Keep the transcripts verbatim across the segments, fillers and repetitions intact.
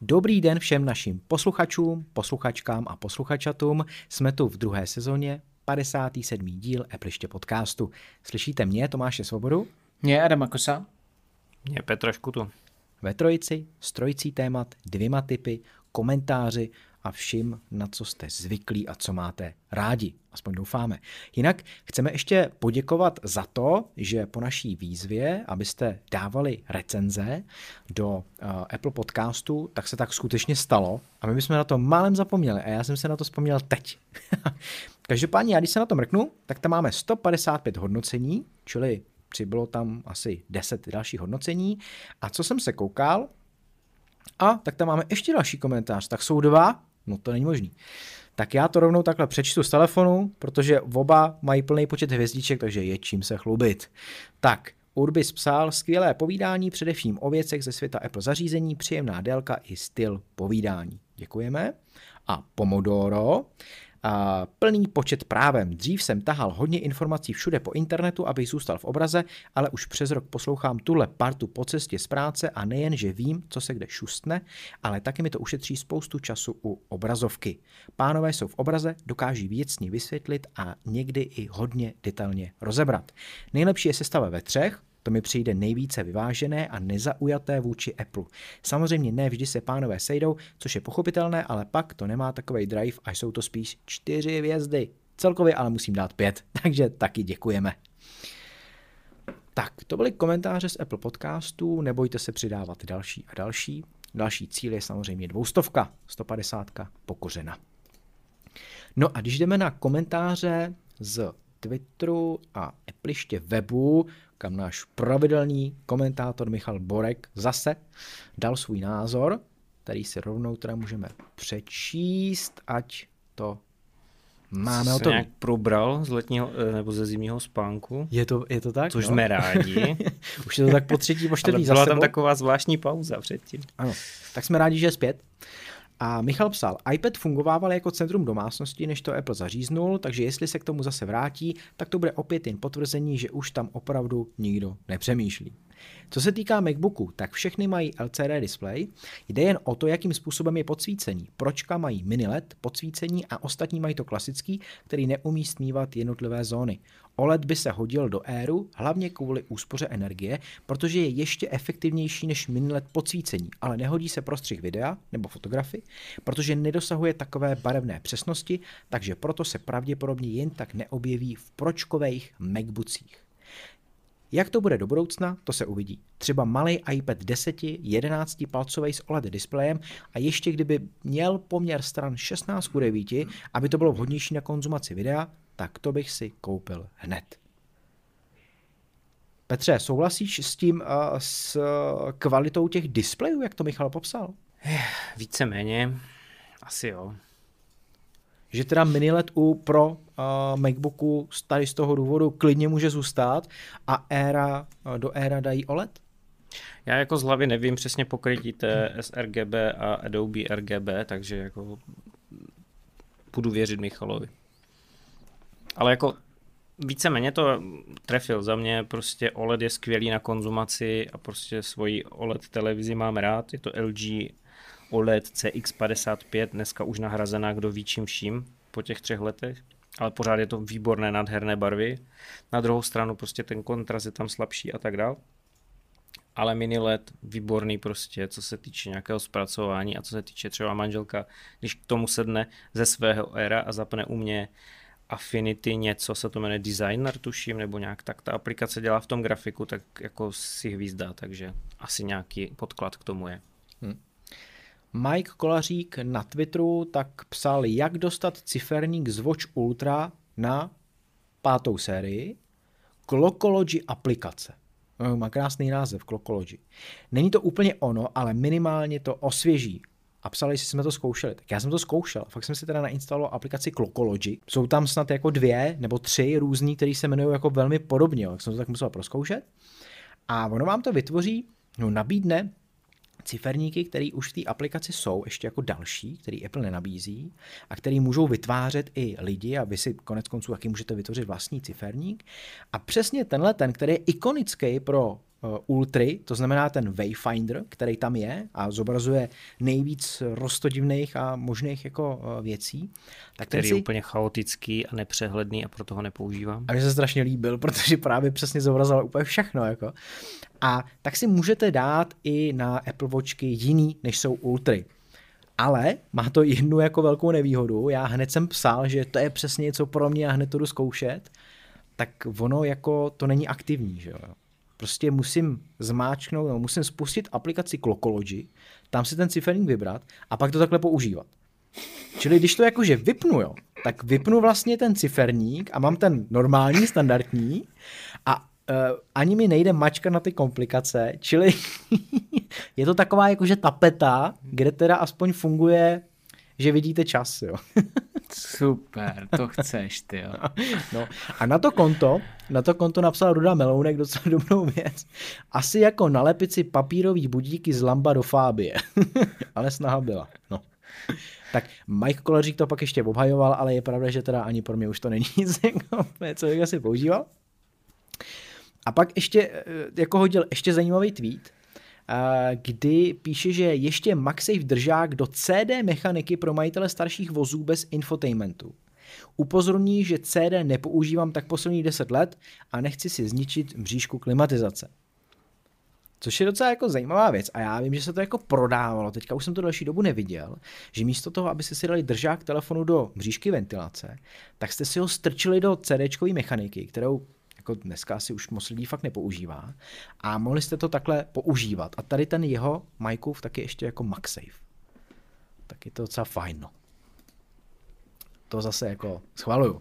Dobrý den všem našim posluchačům, posluchačkám a posluchačatům. Jsme tu v druhé sezóně, padesátý sedmý díl Appliště podcastu. Slyšíte mě, Tomáše Svobodu? Mě, Adama Kosa. Mě, Petra Škutu. Ve trojici s trojicí témat, dvěma tipy, komentáři a vším, na co jste zvyklí a co máte rádi. Aspoň doufáme. Jinak chceme ještě poděkovat za to, že po naší výzvě, abyste dávali recenze do uh, Apple podcastu, tak se tak skutečně stalo a my bychom na to málem zapomněli a já jsem se na to vzpomněl teď. Každopádně, já když se na to mrknu, tak tam máme sto padesát pět hodnocení, čili přibylo tam asi deset dalších hodnocení a co jsem se koukal, a tak tam máme ještě další komentář, tak jsou dva, no to není možný. Tak já to rovnou takhle přečtu z telefonu, protože oba mají plný počet hvězdiček, takže je čím se chlubit. Tak, Urbis psal skvělé povídání, především o věcech ze světa Apple zařízení, příjemná délka i styl povídání. Děkujeme. A Pomodoro, a plný počet právem. Dřív jsem tahal hodně informací všude po internetu, abych zůstal v obraze, ale už přes rok poslouchám tuhle partu po cestě z práce a nejen, že vím, co se kde šustne, ale taky mi to ušetří spoustu času u obrazovky. Pánové jsou v obraze, dokáží věcně vysvětlit a někdy i hodně detailně rozebrat. Nejlepší je sestava ve třech, to mi přijde nejvíce vyvážené a nezaujaté vůči Apple. Samozřejmě ne vždy se pánové sejdou, což je pochopitelné, ale pak to nemá takovej drive a jsou to spíš čtyři hvězdy. Celkově ale musím dát pět, takže taky děkujeme. Tak, to byly komentáře z Apple podcastu, nebojte se přidávat další a další. Další cíl je samozřejmě dvoustovka, sto padesátka pokořena. No a když jdeme na komentáře z Twitteru a Appliště webu, kam náš pravidelný komentátor Michal Borek zase dal svůj názor, který si rovnou teda můžeme přečíst, ať to máme o tom. Nějak probral z letního nebo ze zimního spánku. Je to, je to tak? Což no. jsme rádi. Už je to tak po třetí, po čtvrtý Ale za byla sebou. tam taková zvláštní pauza předtím. Ano, tak jsme rádi, že je zpět. A Michal psal, iPad fungovával jako centrum domácnosti, než to Apple zaříznul, takže jestli se k tomu zase vrátí, tak to bude opět jen potvrzení, že už tam opravdu nikdo nepřemýšlí. Co se týká MacBooku, tak všechny mají L C D display, jde jen o to, jakým způsobem je podsvícení. Pročka mají mini L E D podsvícení a ostatní mají to klasický, který neumí stmívat jednotlivé zóny. O L E D by se hodil do Airu, hlavně kvůli úspoře energie, protože je ještě efektivnější než mini L E D podsvícení, ale nehodí se pro střih videa nebo fotografii, protože nedosahuje takové barevné přesnosti, takže proto se pravděpodobně jen tak neobjeví v pročkových MacBookích. Jak to bude do budoucna, to se uvidí. Třeba malý iPad deset jedenáct palcový s O L E D displejem a ještě kdyby měl poměr stran šestnáct ku devíti, aby to bylo vhodnější na konzumaci videa, tak to bych si koupil hned. Petře, souhlasíš s tím, uh, s kvalitou těch displejů, jak to Michal popsal? Víceméně, asi jo. Že teda mini L E D u pro uh, MacBooku tady z toho důvodu klidně může zůstat a éra, uh, do éra dají O L E D? Já jako z hlavy nevím přesně pokrytí té sRGB a Adobe R G B, takže jako budu věřit Michalovi. Ale jako víceméně to trefil. Za mě prostě O L E D je skvělý na konzumaci a prostě svoji O L E D televizi mám rád. Je to L G O L E D C X padesát pět, dneska už nahrazená kdo ví čím vším po těch třech letech, ale pořád je to výborné, nádherné barvy. Na druhou stranu prostě ten kontrast je tam slabší a tak dál. Ale mini L E D výborný prostě, co se týče nějakého zpracování a co se týče třeba manželka, když k tomu sedne ze svého éra a zapne u mě Affinity něco, se to jmenuje Designer, tuším, nebo nějak tak ta aplikace dělá v tom grafiku, tak jako si hvízdá, takže asi nějaký podklad k tomu je. Hmm. Mike Kolařík na Twitteru tak psal, jak dostat ciferník z Watch Ultra na pátou sérii. Clockology aplikace. No, má krásný název, Clockology. Není to úplně ono, ale minimálně to osvěží. A psali, jestli jsme to zkoušeli. Tak já jsem to zkoušel. Fakt jsem si teda nainstaloval aplikaci Clockology. Jsou tam snad jako dvě nebo tři různý, které se jmenují jako velmi podobně. Tak jsem to tak musel prozkoušet. A ono vám to vytvoří, no nabídne ciferníky, které už v té aplikaci jsou, ještě jako další, který Apple nenabízí a který můžou vytvářet i lidi a vy si konec konců taky můžete vytvořit vlastní ciferník. A přesně tenhle ten, který je ikonický pro Ultry, to znamená ten Wayfinder, který tam je a zobrazuje nejvíc roztodivných a možných jako věcí. Tak který si... je úplně chaotický a nepřehledný a proto ho nepoužívám. A mně se strašně líbil, protože právě přesně zobrazoval úplně všechno. Jako. A tak si můžete dát i na Apple Watchky jiný, než jsou Ultry. Ale má to jednu jako velkou nevýhodu. Já hned jsem psal, že to je přesně něco pro mě a hned to jdu zkoušet. Tak ono jako to není aktivní, že jo. Prostě musím zmáčknout, no, musím spustit aplikaci Clockology, tam si ten ciferník vybrat a pak to takhle používat. Čili když to jakože vypnu, jo, tak vypnu vlastně ten ciferník a mám ten normální, standardní a uh, ani mi nejde mačka na ty komplikace, čili je to taková jakože tapeta, kde teda aspoň funguje, že vidíte čas, jo. Super, to chceš, ty jo. No, a na to konto, na to konto napsal Ruda Melounek docela dobrou věc. Asi jako nalepit si papírový budíky z Lamba do Fábie. Ale snaha byla, no. Tak Mike Koleřík to pak ještě obhajoval, ale je pravda, že teda ani pro mě už to není nic, co bych asi používal. A pak ještě, jako hodil ještě zajímavý tweet, kdy píše, že ještě MagSafe držák do C D mechaniky pro majitele starších vozů bez infotainmentu. Upozorní, že C D nepoužívám tak posledních deset let a nechci si zničit mřížku klimatizace. Což je docela jako zajímavá věc a já vím, že se to jako prodávalo, teďka už jsem to další dobu neviděl, že místo toho, abyste si dali držák telefonu do mřížky ventilace, tak jste si ho strčili do CDčkové mechaniky, kterou jako dneska si už moc lidí fakt nepoužívá a mohli jste to takhle používat. A tady ten jeho Mikeův taky ještě jako MagSafe. Tak je to docela fajn, no. To zase jako schvaluju.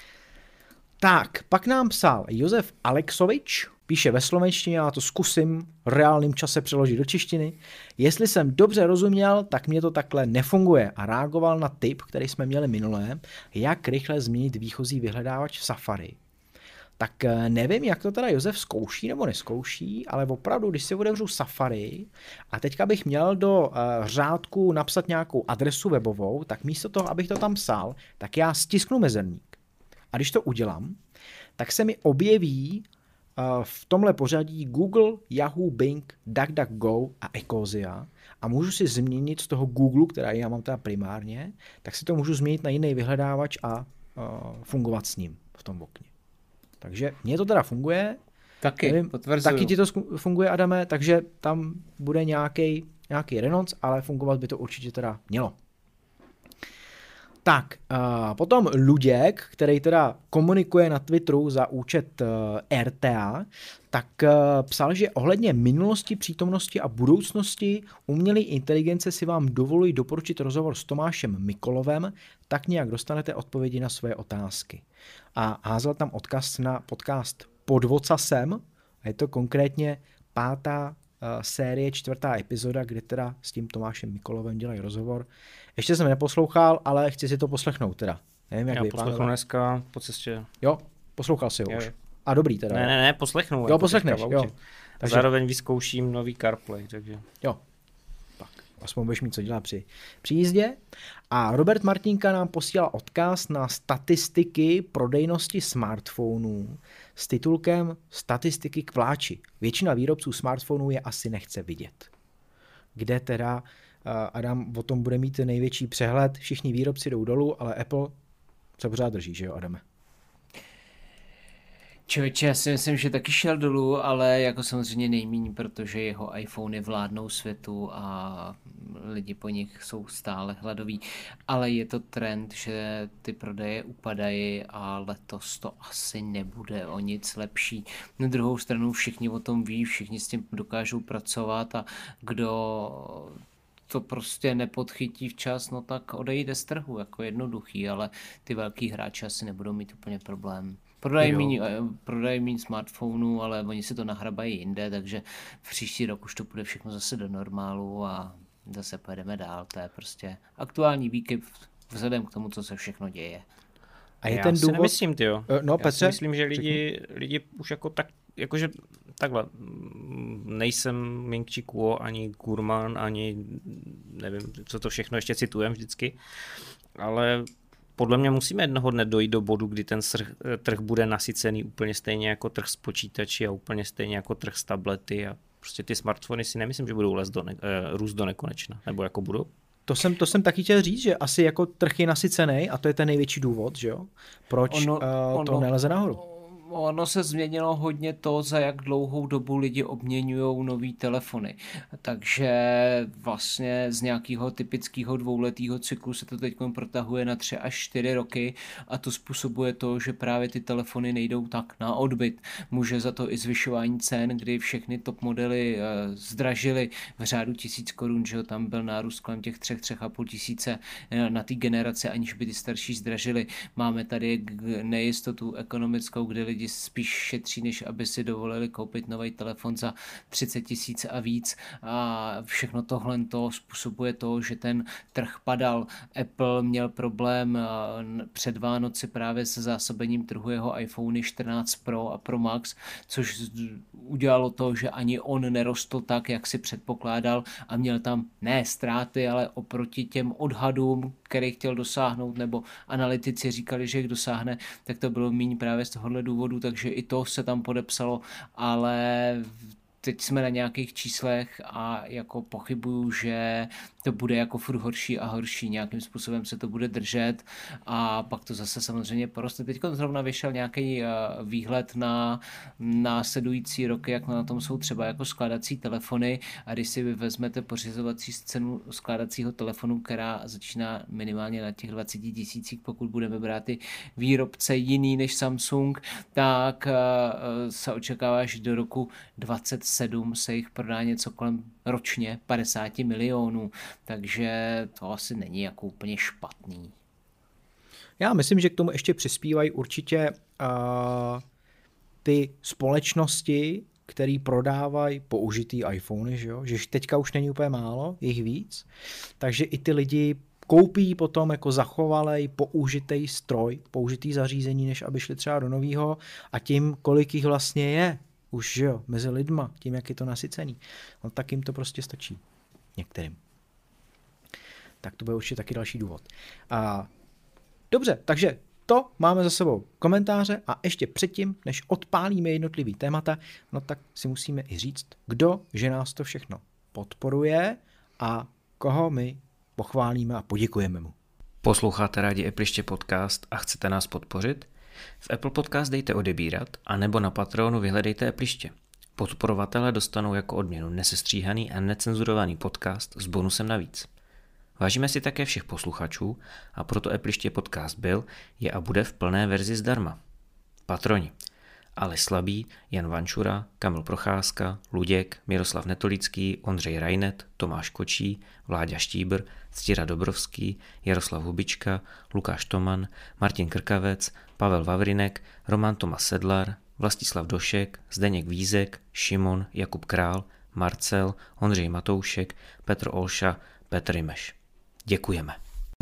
Tak, pak nám psal Josef Alexovič, píše ve slovenštině, já to zkusím v reálném čase přeložit do češtiny. Jestli jsem dobře rozuměl, tak mě to takhle nefunguje a reagoval na tip, který jsme měli minulé, jak rychle změnit výchozí vyhledávač v Safari. Tak nevím, jak to teda Josef zkouší nebo neskouší, ale opravdu, když si otevřu Safari a teďka bych měl do uh, řádku napsat nějakou adresu webovou, tak místo toho, abych to tam psal, tak já stisknu mezerník. A když to udělám, tak se mi objeví uh, v tomhle pořadí Google, Yahoo, Bing, DuckDuckGo a Ecosia a můžu si změnit z toho Google, která já mám teda primárně, tak si to můžu změnit na jiný vyhledávač a uh, fungovat s ním v tom okně. Takže mně to teda funguje. Taky, nevím, potvrzuju. Taky ti to funguje, Adame, takže tam bude nějaký nějaký renonc, ale fungovat by to určitě teda mělo. Tak, uh, potom Luděk, který teda komunikuje na Twitteru za účet uh, R T A, tak uh, psal, že ohledně minulosti, přítomnosti a budoucnosti umělé inteligence si vám dovoluji doporučit rozhovor s Tomášem Mikolovem, tak nějak dostanete odpovědi na své otázky. A házel tam odkaz na podcast Pod vocasem, a je to konkrétně pátá uh, série, čtvrtá epizoda, kde teda s tím Tomášem Mikolovem dělají rozhovor. Ještě jsem neposlouchal, ale chci si to poslechnout teda. Nevím, jak Já poslechnu dneska po cestě. Jo, poslouchal si ho jo. už. A dobrý teda. Ne, ne, ne, poslechnu. Jo, jako poslechneš, jo. Takže... Zároveň vyzkouším nový CarPlay, takže... Jo, tak. Aspoň budeš mít co dělat při, při jízdě. A Robert Martinka nám posílal odkaz na statistiky prodejnosti smartphonů s titulkem Statistiky k pláči. Většina výrobců smartphonů je asi nechce vidět. Kde teda Adam o tom bude mít největší přehled. Všichni výrobci jdou dolů, ale Apple se pořád drží, že jo, Adame? Člověče, já si myslím, že taky šel dolů, ale jako samozřejmě nejméně, protože jeho iPhony vládnou světu a lidi po nich jsou stále hladoví. Ale je to trend, že ty prodeje upadají a letos to asi nebude o nic lepší. Na druhou stranu všichni o tom ví, všichni s tím dokážou pracovat a kdo to prostě nepodchytí včas, no tak odejde z trhu, jako jednoduchý, ale ty velký hráči asi nebudou mít úplně problém. Prodají míň, prodají míň smartphonů, ale oni si to nahrabají jinde, takže v příští rok už to bude všechno zase do normálu a zase pojedeme dál. To je prostě aktuální výkyv vzhledem k tomu, co se všechno děje. A je já ten si důvod... nemyslím, tyjo. No, já Petře, si myslím, že lidi, lidi už jako tak, jakože takhle, nejsem Ming Chi Kuo, ani Gurman, ani nevím, co to všechno ještě citujem vždycky, ale podle mě musíme jednoho dne dojít do bodu, kdy ten trh, trh bude nasycený úplně stejně jako trh s počítači a úplně stejně jako trh s tablety a prostě ty smartfony si nemyslím, že budou les do ne, růst do nekonečna, nebo jako budou. To jsem, to jsem taky chtěl říct, že asi jako trh je nasycený a to je ten největší důvod, že jo? Proč ono, uh, to ono, neleze nahoru. Ono se změnilo hodně to, za jak dlouhou dobu lidi obměňují nový telefony. Takže vlastně z nějakého typického dvouletého cyklu se to teď protahuje na tři až čtyři roky a to způsobuje to, že právě ty telefony nejdou tak na odbyt. Může za to i zvyšování cen, kdy všechny top modely zdražily v řádu tisíc korun, že tam byl nárůst kolem těch třech, třech a půl tisíce na té generaci, aniž by ty starší zdražily. Máme tady nejistotu ekonomickou, kdy lidi spíš šetří, než aby si dovolili koupit nový telefon za třicet tisíc a víc a všechno tohle to způsobuje to, že ten trh padal. Apple měl problém před Vánoci právě se zásobením trhu jeho iPhone čtrnáct Pro a Pro Max, což udělalo to, že ani on nerostl tak, jak si předpokládal a měl tam ne ztráty, ale oproti těm odhadům, který chtěl dosáhnout, nebo analytici říkali, že jich dosáhne, tak to bylo míň právě z tohohle důvodu, takže i to se tam podepsalo, ale teď jsme na nějakých číslech a jako pochybuju, že to bude jako furt horší a horší, nějakým způsobem se to bude držet a pak to zase samozřejmě poroste. Teď zrovna vyšel nějaký výhled na následující roky, jak na tom jsou třeba jako skládací telefony a když si vezmete pořizovací cenu skládacího telefonu, která začíná minimálně na těch dvacet tisících, pokud budeme brát ty výrobce jiný než Samsung, tak se očekává, že do roku dvacet sedm se jich prodá něco kolem ročně padesát milionů, takže to asi není jako úplně špatný. Já myslím, že k tomu ještě přispívají určitě uh, ty společnosti, které prodávají použitý iPhony, že jo? Že teďka už není úplně málo, jich víc, takže i ty lidi koupí potom jako zachovalej použitý stroj, použitý zařízení, než aby šli třeba do novýho a tím, kolik jich vlastně je, už jo, mezi lidma, tím, jak je to nasycený, no tak jim to prostě stačí. Některým. Tak to bude určitě taky další důvod. A dobře, takže to máme za sebou komentáře a ještě předtím, než odpálíme jednotlivý témata, no tak si musíme i říct, kdo, že nás to všechno podporuje a koho my pochválíme a poděkujeme mu. Posloucháte rádi Appliště podcast a chcete nás podpořit? V Apple Podcast dejte odebírat a nebo na Patreonu vyhledejte Appliště. Podporovatelé dostanou jako odměnu nesestříhaný a necenzurovaný podcast s bonusem navíc. Vážíme si také všech posluchačů a proto Appliště podcast byl, je a bude v plné verzi zdarma. Patroni: Ale Slabý, Jan Vančura, Kamil Procházka, Luděk, Miroslav Netolický, Ondřej Rajnet, Tomáš Kočí, Vláďa Štíbr, Ctira Dobrovský, Jaroslav Hubička, Lukáš Toman, Martin Krkavec, Pavel Vavrinek, Roman Tomas Sedlar, Vlastislav Došek, Zdeněk Vízek, Šimon, Jakub Král, Marcel, Ondřej Matoušek, Petr Olša, Petr Rimeš. Děkujeme.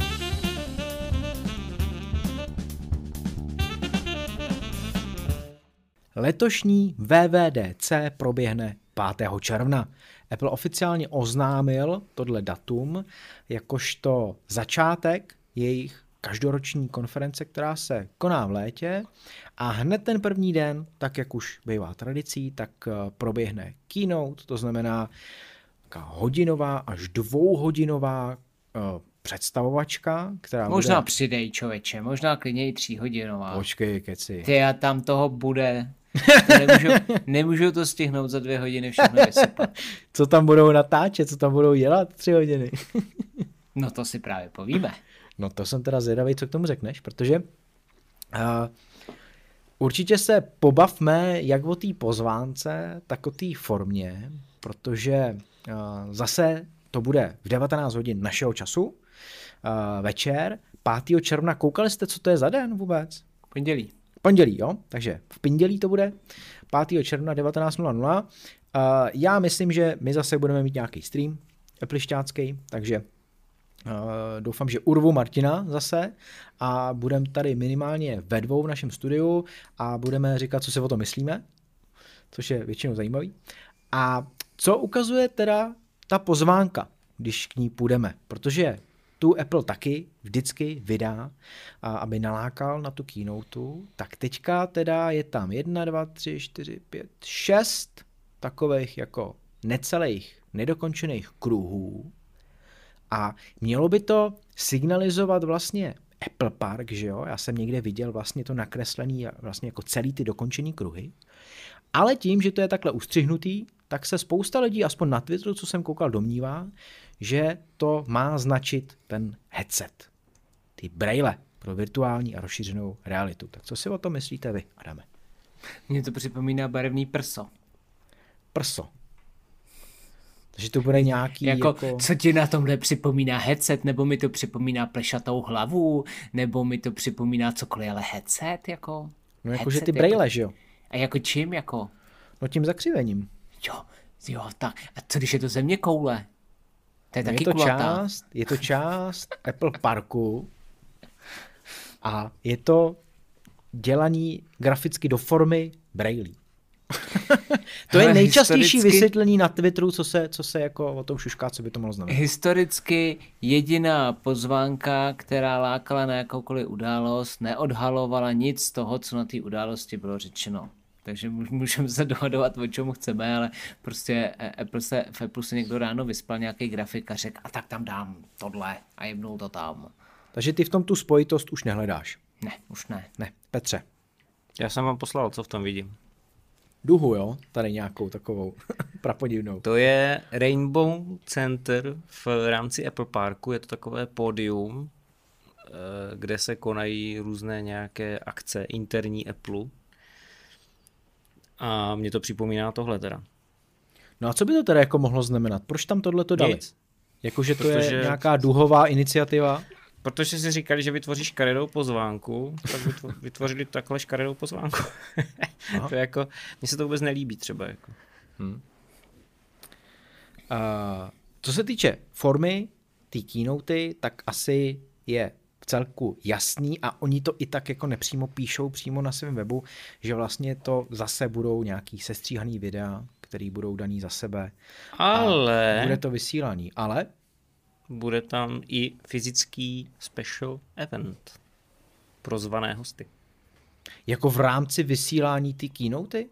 Letošní V V D C proběhne pátého června. Apple oficiálně oznámil tohle datum jakožto začátek jejich každoroční konference, která se koná v létě a hned ten první den, tak jak už bývá tradicí, tak proběhne keynote, to znamená hodinová až dvouhodinová uh, představovačka, která možná bude... přidej, člověče, možná klidně i tříhodinová. Počkej, keci. Ty a tam toho bude. Nemůžu, nemůžu to stihnout za dvě hodiny všechno vysypat. Co tam budou natáčet, co tam budou dělat tři hodiny? No to si právě povíme. No to jsem teda zvědavý, co k tomu řekneš, protože uh, určitě se pobavme jak o té pozvánce, tak o té formě, protože uh, zase to bude v devatenáct hodin našeho času, uh, večer, pátého června. Koukali jste, co to je za den vůbec? Pondělí. Pondělí, jo? Takže v pondělí to bude pátého června devatenáct nula nula. Uh, já myslím, že my zase budeme mít nějaký stream applišťácký, takže uh, doufám, že urvu Martina zase a budeme tady minimálně ve dvou v našem studiu a budeme říkat, co si o tom myslíme, což je většinou zajímavý. A co ukazuje teda ta pozvánka, když k ní půjdeme, protože tu Apple taky vždycky vydá, a aby nalákal na tu keynotu, tak teďka teda je tam jedna, dva, tři, čtyři, pět, šest takových jako necelých, nedokončených kruhů a mělo by to signalizovat vlastně Apple Park, že jo, já jsem někde viděl vlastně to nakreslený vlastně jako celý ty dokončený kruhy, ale tím, že to je takhle ustřihnutý, tak se spousta lidí, aspoň na Twitteru, co jsem koukal, domnívá, že to má značit ten headset, ty brejle pro virtuální a rozšířenou realitu. Tak co si o tom myslíte vy, Adame? Mně to připomíná barevný prso. Prso. Takže to bude nějaký jako, jako... Co ti na tomhle připomíná headset, nebo mi to připomíná plešatou hlavu, nebo mi to připomíná cokoliv, ale headset jako... No jakože ty brejle, jako... že jo? A jako čím jako? No tím zakřivením. Jo, jo, tak. A co když je to země koule? To je no taky je to kulatá. část, je to část Apple Parku a je to dělaný graficky do formy brailí. To je nejčastější historicky... vysvětlení na Twitteru, co se, co se jako o tom šušká, co by to mohlo znamenat. Historicky jediná pozvánka, která lákala na jakoukoliv událost, neodhalovala nic z toho, co na té události bylo řečeno. Takže můžeme se dohadovat, o čemu chceme, ale prostě Apple se, v Apple se někdo ráno vyspal nějaký grafik a řekl, a tak tam dám tohle a jebnou to tam. Takže ty v tom tu spojitost už nehledáš. Ne, už ne. Ne, Petře. Já jsem vám poslal, co v tom vidím. Duhu, jo? Tady nějakou takovou prapodivnou. To je Rainbow Center v rámci Apple Parku, je to takové pódium, kde se konají různé nějaké akce interní Apple. A mě to připomíná tohle teda. No a co by to teda jako mohlo znamenat? Proč tam tohle to dali? Jakože to Protože... je nějaká duhová iniciativa? Protože si říkali, že vytvoří škaredou pozvánku, tak vytvořili takhle škaredou pozvánku. To jako, mně se to vůbec nelíbí třeba. Jako. Hmm. Uh, co se týče formy té keynoty, tak asi je v celku jasný a oni to i tak jako nepřímo píšou přímo na svém webu, že vlastně to zase budou nějaký sestříhaný videa, který budou daný za sebe. Ale... A bude to vysílaný, ale... Bude tam i fyzický special event pro zvané hosty. Jako v rámci vysílání ty keynoty?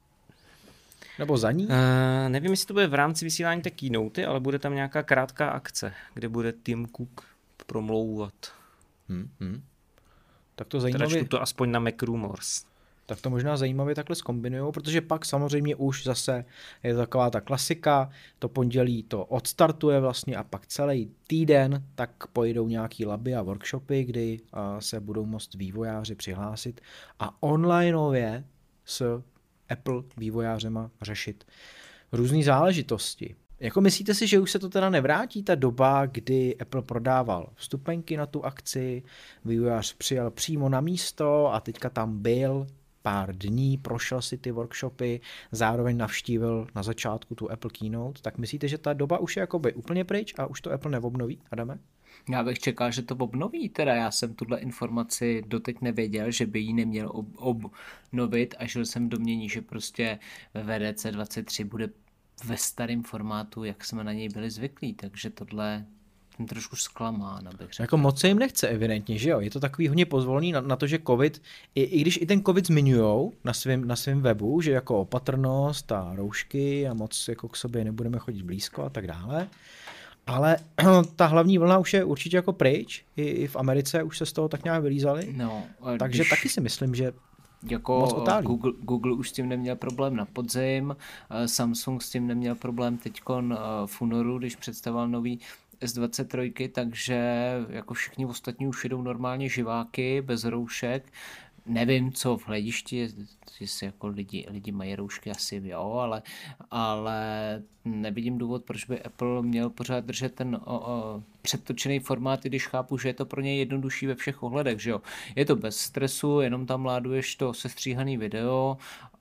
Nebo za ní? Uh, nevím, jestli to bude v rámci vysílání té keynoty, ale bude tam nějaká krátká akce, kde bude Tim Cook promlouvat. Hmm, hmm. Tak to Teda zajímavě... čtu to aspoň na Mac Rumors. Tak to možná zajímavě takhle zkombinujou, protože pak samozřejmě už zase je taková ta klasika, to pondělí to odstartuje vlastně a pak celý týden tak pojedou nějaký laby a workshopy, kdy se budou moct vývojáři přihlásit a onlineově s Apple vývojářema řešit různé záležitosti. Jako myslíte si, že už se to teda nevrátí, ta doba, kdy Apple prodával vstupenky na tu akci, vývojář přijel přímo na místo a teďka tam byl pár dní, prošel si ty workshopy, zároveň navštívil na začátku tu Apple Keynote, tak myslíte, že ta doba už je jakoby úplně pryč a už to Apple neobnoví, Adame? Já bych čekal, že to obnoví, teda já jsem tuhle informaci doteď nevěděl, že by ji neměl ob- obnovit a žil jsem v domnění, že prostě ve V D C dvacet tři bude ve starém formátu, jak jsme na něj byli zvyklí, takže tohle jsem trošku zklamán, abych řekl. Jako moc se jim nechce evidentně, že jo? Je to takový hodně pozvolný na, na to, že covid, i, i když i ten covid zmiňujou na svém na svém webu, že jako opatrnost a roušky a moc jako k sobě nebudeme chodit blízko a tak dále, ale ta hlavní vlna už je určitě jako pryč, i, i v Americe už se z toho tak nějak vylízali, no, takže když... taky si myslím, že Jako Google, Google už s tím neměl problém na podzim, Samsung s tím neměl problém teďkon v únoru, když představoval nový S dvacet tři, takže jako všichni ostatní už jedou normálně živáky, bez roušek. Nevím, co v hledišti, jestli jako lidi, lidi mají roušky, asi jo, ale, ale nevidím důvod, proč by Apple měl pořád držet ten o, o, předtočený formát, když chápu, že je to pro něj jednodušší ve všech ohledech, že jo. Je to bez stresu, jenom tam láduješ to sestříhaný video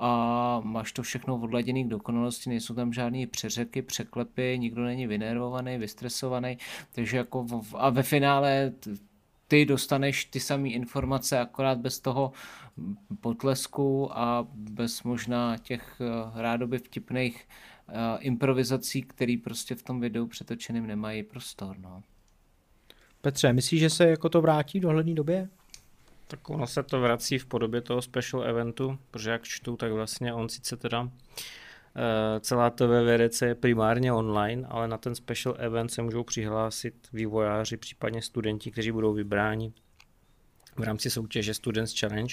a máš to všechno odladěný k dokonalosti, nejsou tam žádný přeřeky, překlepy, nikdo není vynervovaný, vystresovaný, takže jako v, a ve finále ty dostaneš ty samé informace, akorát bez toho potlesku a bez možná těch rádoby vtipných improvizací, který prostě v tom videu přetočeným nemají prostor. No. Petře, myslíš, že se jako to vrátí v dohledné době? Tak ono se to vrací v podobě toho special eventu, protože jak čtu, tak vlastně on sice teda uh, celá ta V V D C je primárně online, ale na ten special event se můžou přihlásit vývojáři, případně studenti, kteří budou vybráni v rámci soutěže Students Challenge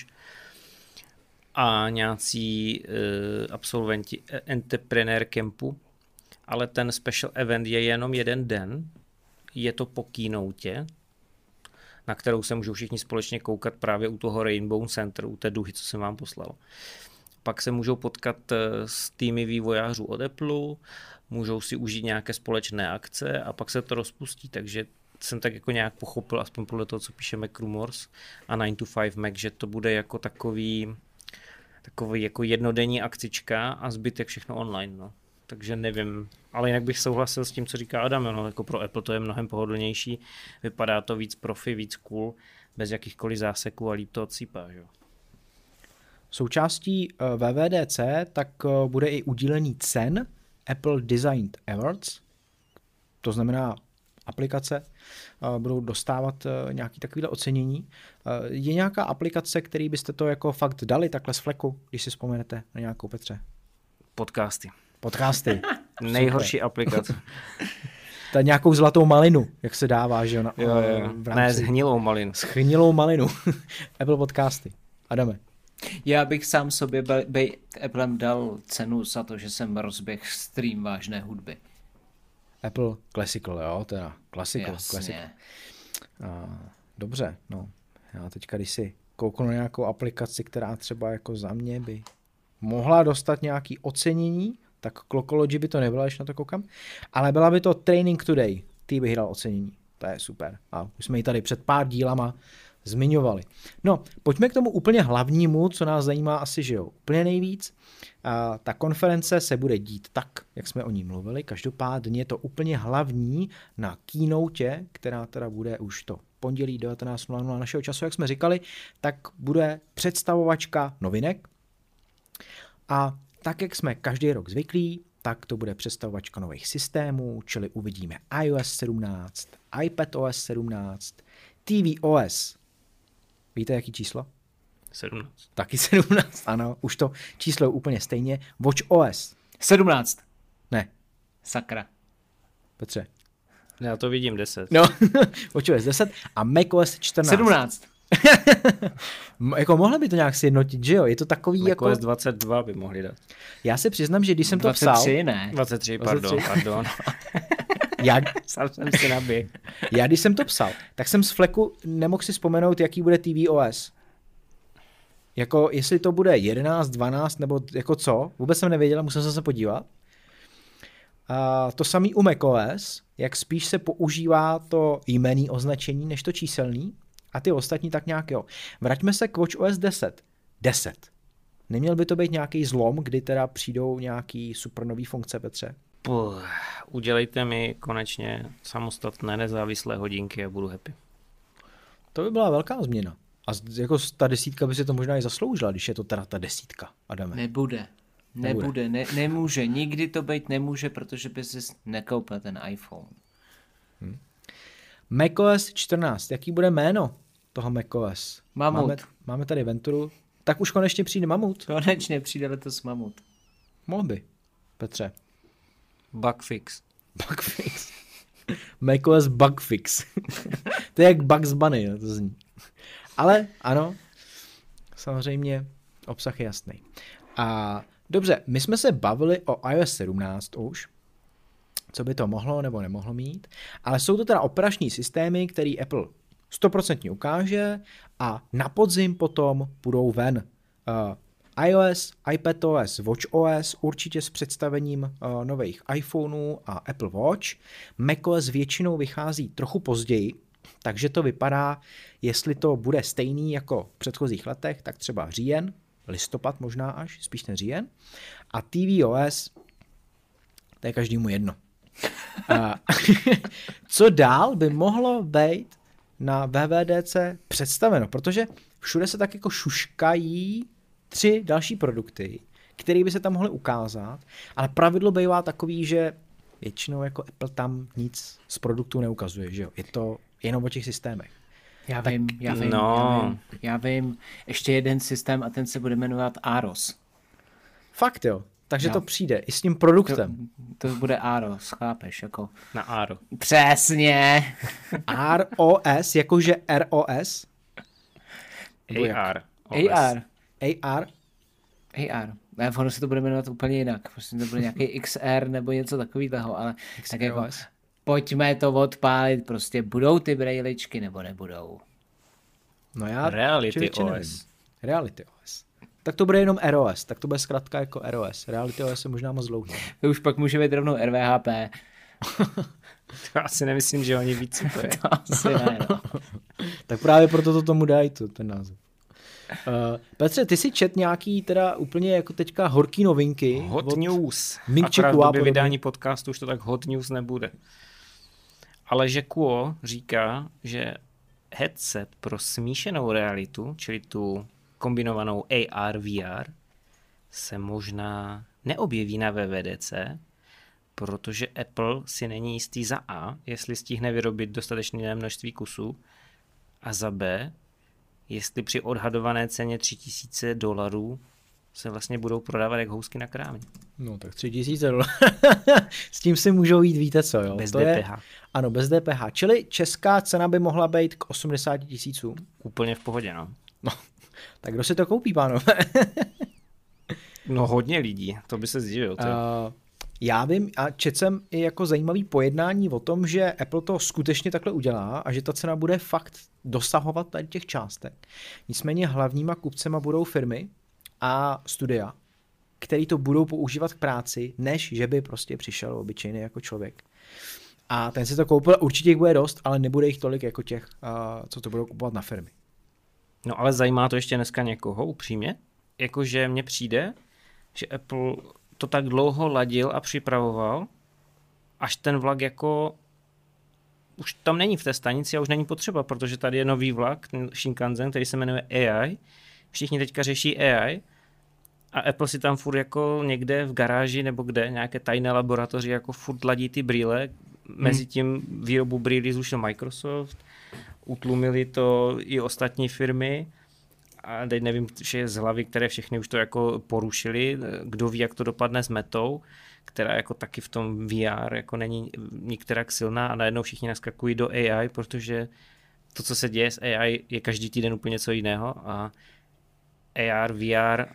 a nějací uh, absolventi Entrepreneur Campu, ale ten special event je jenom jeden den, je to po keynote, na kterou se můžou všichni společně koukat právě u toho Rainbow Center, u té duhy, co jsem vám poslal. Pak se můžou potkat s týmy vývojářů od Apple, můžou si užít nějaké společné akce a pak se to rozpustí, takže jsem tak jako nějak pochopil, aspoň podle toho, co píše Mac Rumors a nine to five Mac, že to bude jako takový, takový jako jednodenní akcička a zbytek všechno online, no. Takže nevím, ale jinak bych souhlasil s tím, co říká Adam, no, jako pro Apple to je mnohem pohodlnější, vypadá to víc profi, víc cool, bez jakýchkoliv záseků a líp to odsýpá, jo. Součástí V V D C tak bude i udílení cen Apple Design Awards, to znamená aplikace budou dostávat nějaké takové ocenění. Je nějaká aplikace, který byste to jako fakt dali takhle z fleku, když si vzpomenete na nějakou, Petře? Podcasty. Podcasty. Nejhorší aplikace. Ta nějakou zlatou malinu, jak se dává, že jo? Na, jo, jo. v rámci... Ne, s hnilou malinu. S hnilou malinu. Apple Podcasty. Adame. Já bych sám sobě být Applem dal cenu za to, že jsem rozběh stream vážné hudby. Apple Classical, jo, teda Classical. Jasně. Classical. A, dobře, no. Já teďka, když si kouknu na nějakou aplikaci, která třeba jako za mě by mohla dostat nějaký ocenění, tak Clockology by to nebyla, když na to koukám, ale byla by to Training Today, ty bych dal ocenění, to je super. A už jsme ji tady před pár dílama zmiňovali. No, pojďme k tomu úplně hlavnímu, co nás zajímá asi, že jo, úplně nejvíc. A ta konference se bude dít tak, jak jsme o ní mluvili, každopádně to úplně hlavní na keynote, která teda bude už to pondělí devatenáct nula nula našeho času, jak jsme říkali, tak bude představovačka novinek a tak, jak jsme každý rok zvyklí, tak to bude představovačka nových systémů, čili uvidíme iOS sedmnáct, iPadOS sedmnáct, tvOS. Víte, jaký číslo? sedmnáct. Taky sedmnáct, ano, už to číslo je úplně stejně. WatchOS. sedmnáct. Ne. Sakra. Petře. Já to vidím deset. No, WatchOS deset a macOS čtrnáct. sedmnáct. Jako mohli by to nějak sjednotit, že jo? Je to takový macOS jako... dvacet dva by mohli dát. Já se přiznám, že když jsem to dvacet tři, psal... ne? dvacet tři, pardon, pardon. Já, Sám jsem si naběh. já když jsem to psal, tak jsem z fleku nemohl si vzpomenout, jaký bude tvOS. Jako, jestli to bude jedenáct, dvanáct, nebo jako co, vůbec jsem nevěděl, musel jsem se podívat. A to samý u macOS, jak spíš se používá to jmenný označení, než to číselný, a ty ostatní tak nějak jo. Vraťme se k WatchOS deset. deset. Neměl by to být nějaký zlom, kdy teda přijdou nějaký super nový funkce, Petře? Puh, udělejte mi konečně samostatné nezávislé hodinky a budu happy. To by byla velká změna. A jako ta desítka by si to možná i zasloužila, když je to teda ta desítka, Adame. Nebude. Nebude. Nebude, ne, nemůže, nikdy to být nemůže, protože by si nekoupil ten iPhone. Hmm. macOS čtrnáct, jaký bude jméno toho macOS? Mamut. Máme, máme tady Venturu, tak už konečně přijde Mamut. Konečně přijde letos Mamut. Mohl by, Petře. Bugfix. Bugfix. macOS Bugfix. To je jak Bugs Bunny, no, to zní. Ale ano, samozřejmě obsah je jasný. A dobře, my jsme se bavili o iOS sedmnáct už, co by to mohlo nebo nemohlo mít, ale jsou to teda operační systémy, který Apple sto procent ukáže a na podzim potom budou ven. Uh, iOS, iPadOS, WatchOS určitě s představením uh, nových iPhoneů a Apple Watch. macOS většinou vychází trochu později, takže to vypadá, jestli to bude stejný jako v předchozích letech, tak třeba říjen, listopad možná až, spíš ten říjen. A tvOS, to je každému jedno. A co dál by mohlo být na V V D C představeno, protože všude se tak jako šuškají tři další produkty, které by se tam mohly ukázat, ale pravidlo bývá takový, že většinou jako Apple tam nic z produktů neukazuje, že jo? Je to jenom o těch systémech. Já vím, já vím, no. já vím, já vím. Ještě jeden systém a ten se bude jmenovat Aros. Fakt jo, takže No. to přijde i s tím produktem. To, to bude Aros, chápeš, jako. Na Aro. Přesně. R O S, jakože R O S? Nebo jak? A R. A R. A R? A R. Ne, ono se to bude jmenovat úplně jinak. Prostě to bude nějaký X R nebo něco takového, ale tak jako, X R O S. pojďme to odpálit, prostě budou ty brejličky nebo nebudou. No já Reality člověče O nevím. S. Reality O S. Tak to bude jenom R O S, tak to bude zkrátka jako R O S. Reality O S je možná moc dlouhý. To už pak může být rovnou R V H P. To asi nemyslím, že oni víc, co to je. To asi ne, no. Tak právě proto to tomu dají to, ten název. Uh, Petře, ty si čet nějaký teda úplně jako teďka horký novinky. Hot od news. Minkčeku Akorát v a době podobně. vydání podcastu už to tak hot news nebude. Ale že Kuo říká, že headset pro smíšenou realitu, čili tu kombinovanou A R V R, se možná neobjeví na V V D C, protože Apple si není jistý za A, jestli stihne vyrobit dostatečné množství kusů, a za B, jestli při odhadované ceně tři tisíce dolarů se vlastně budou prodávat jak housky na krámě. No tak tři tisíce dolarů. S tím si můžou jít, víte co, jo? Bez to D P H. Je, ano, bez D P H. Čili česká cena by mohla být k osmdesáti tisícům. Úplně v pohodě, no. No, tak kdo si to koupí, pánové? No hodně lidí, to by se zdivil. To je. Uh, já vím a četl jsem i jako zajímavý pojednání o tom, že Apple to skutečně takhle udělá a že ta cena bude fakt dosahovat tady těch částek. Nicméně hlavníma kupcema budou firmy a studia, který to budou používat k práci, než že by prostě přišel obyčejný jako člověk. A ten si to koupil, určitě jich bude dost, ale nebude jich tolik jako těch, uh, co to budou kupovat na firmy. No ale zajímá to ještě dneska někoho upřímně? Jakože mně přijde, že Apple to tak dlouho ladil a připravoval, až ten vlak jako už tam není v té stanici a už není potřeba, protože tady je nový vlak, ten Shinkansen, který se jmenuje A I. Všichni teďka řeší A I a Apple si tam furt jako někde v garáži nebo kde, nějaké tajné laboratoři jako furt ladí ty brýle. Mezitím výrobu brýlí zrušil Microsoft, utlumili to i ostatní firmy a teď nevím, že je z hlavy, které všechny už to jako porušili, kdo ví, jak to dopadne s Metou, která jako taky v tom V R jako není nikterak silná a najednou všichni naskakují do A I, protože to, co se děje s A I, je každý týden úplně něco jiného a A R, V R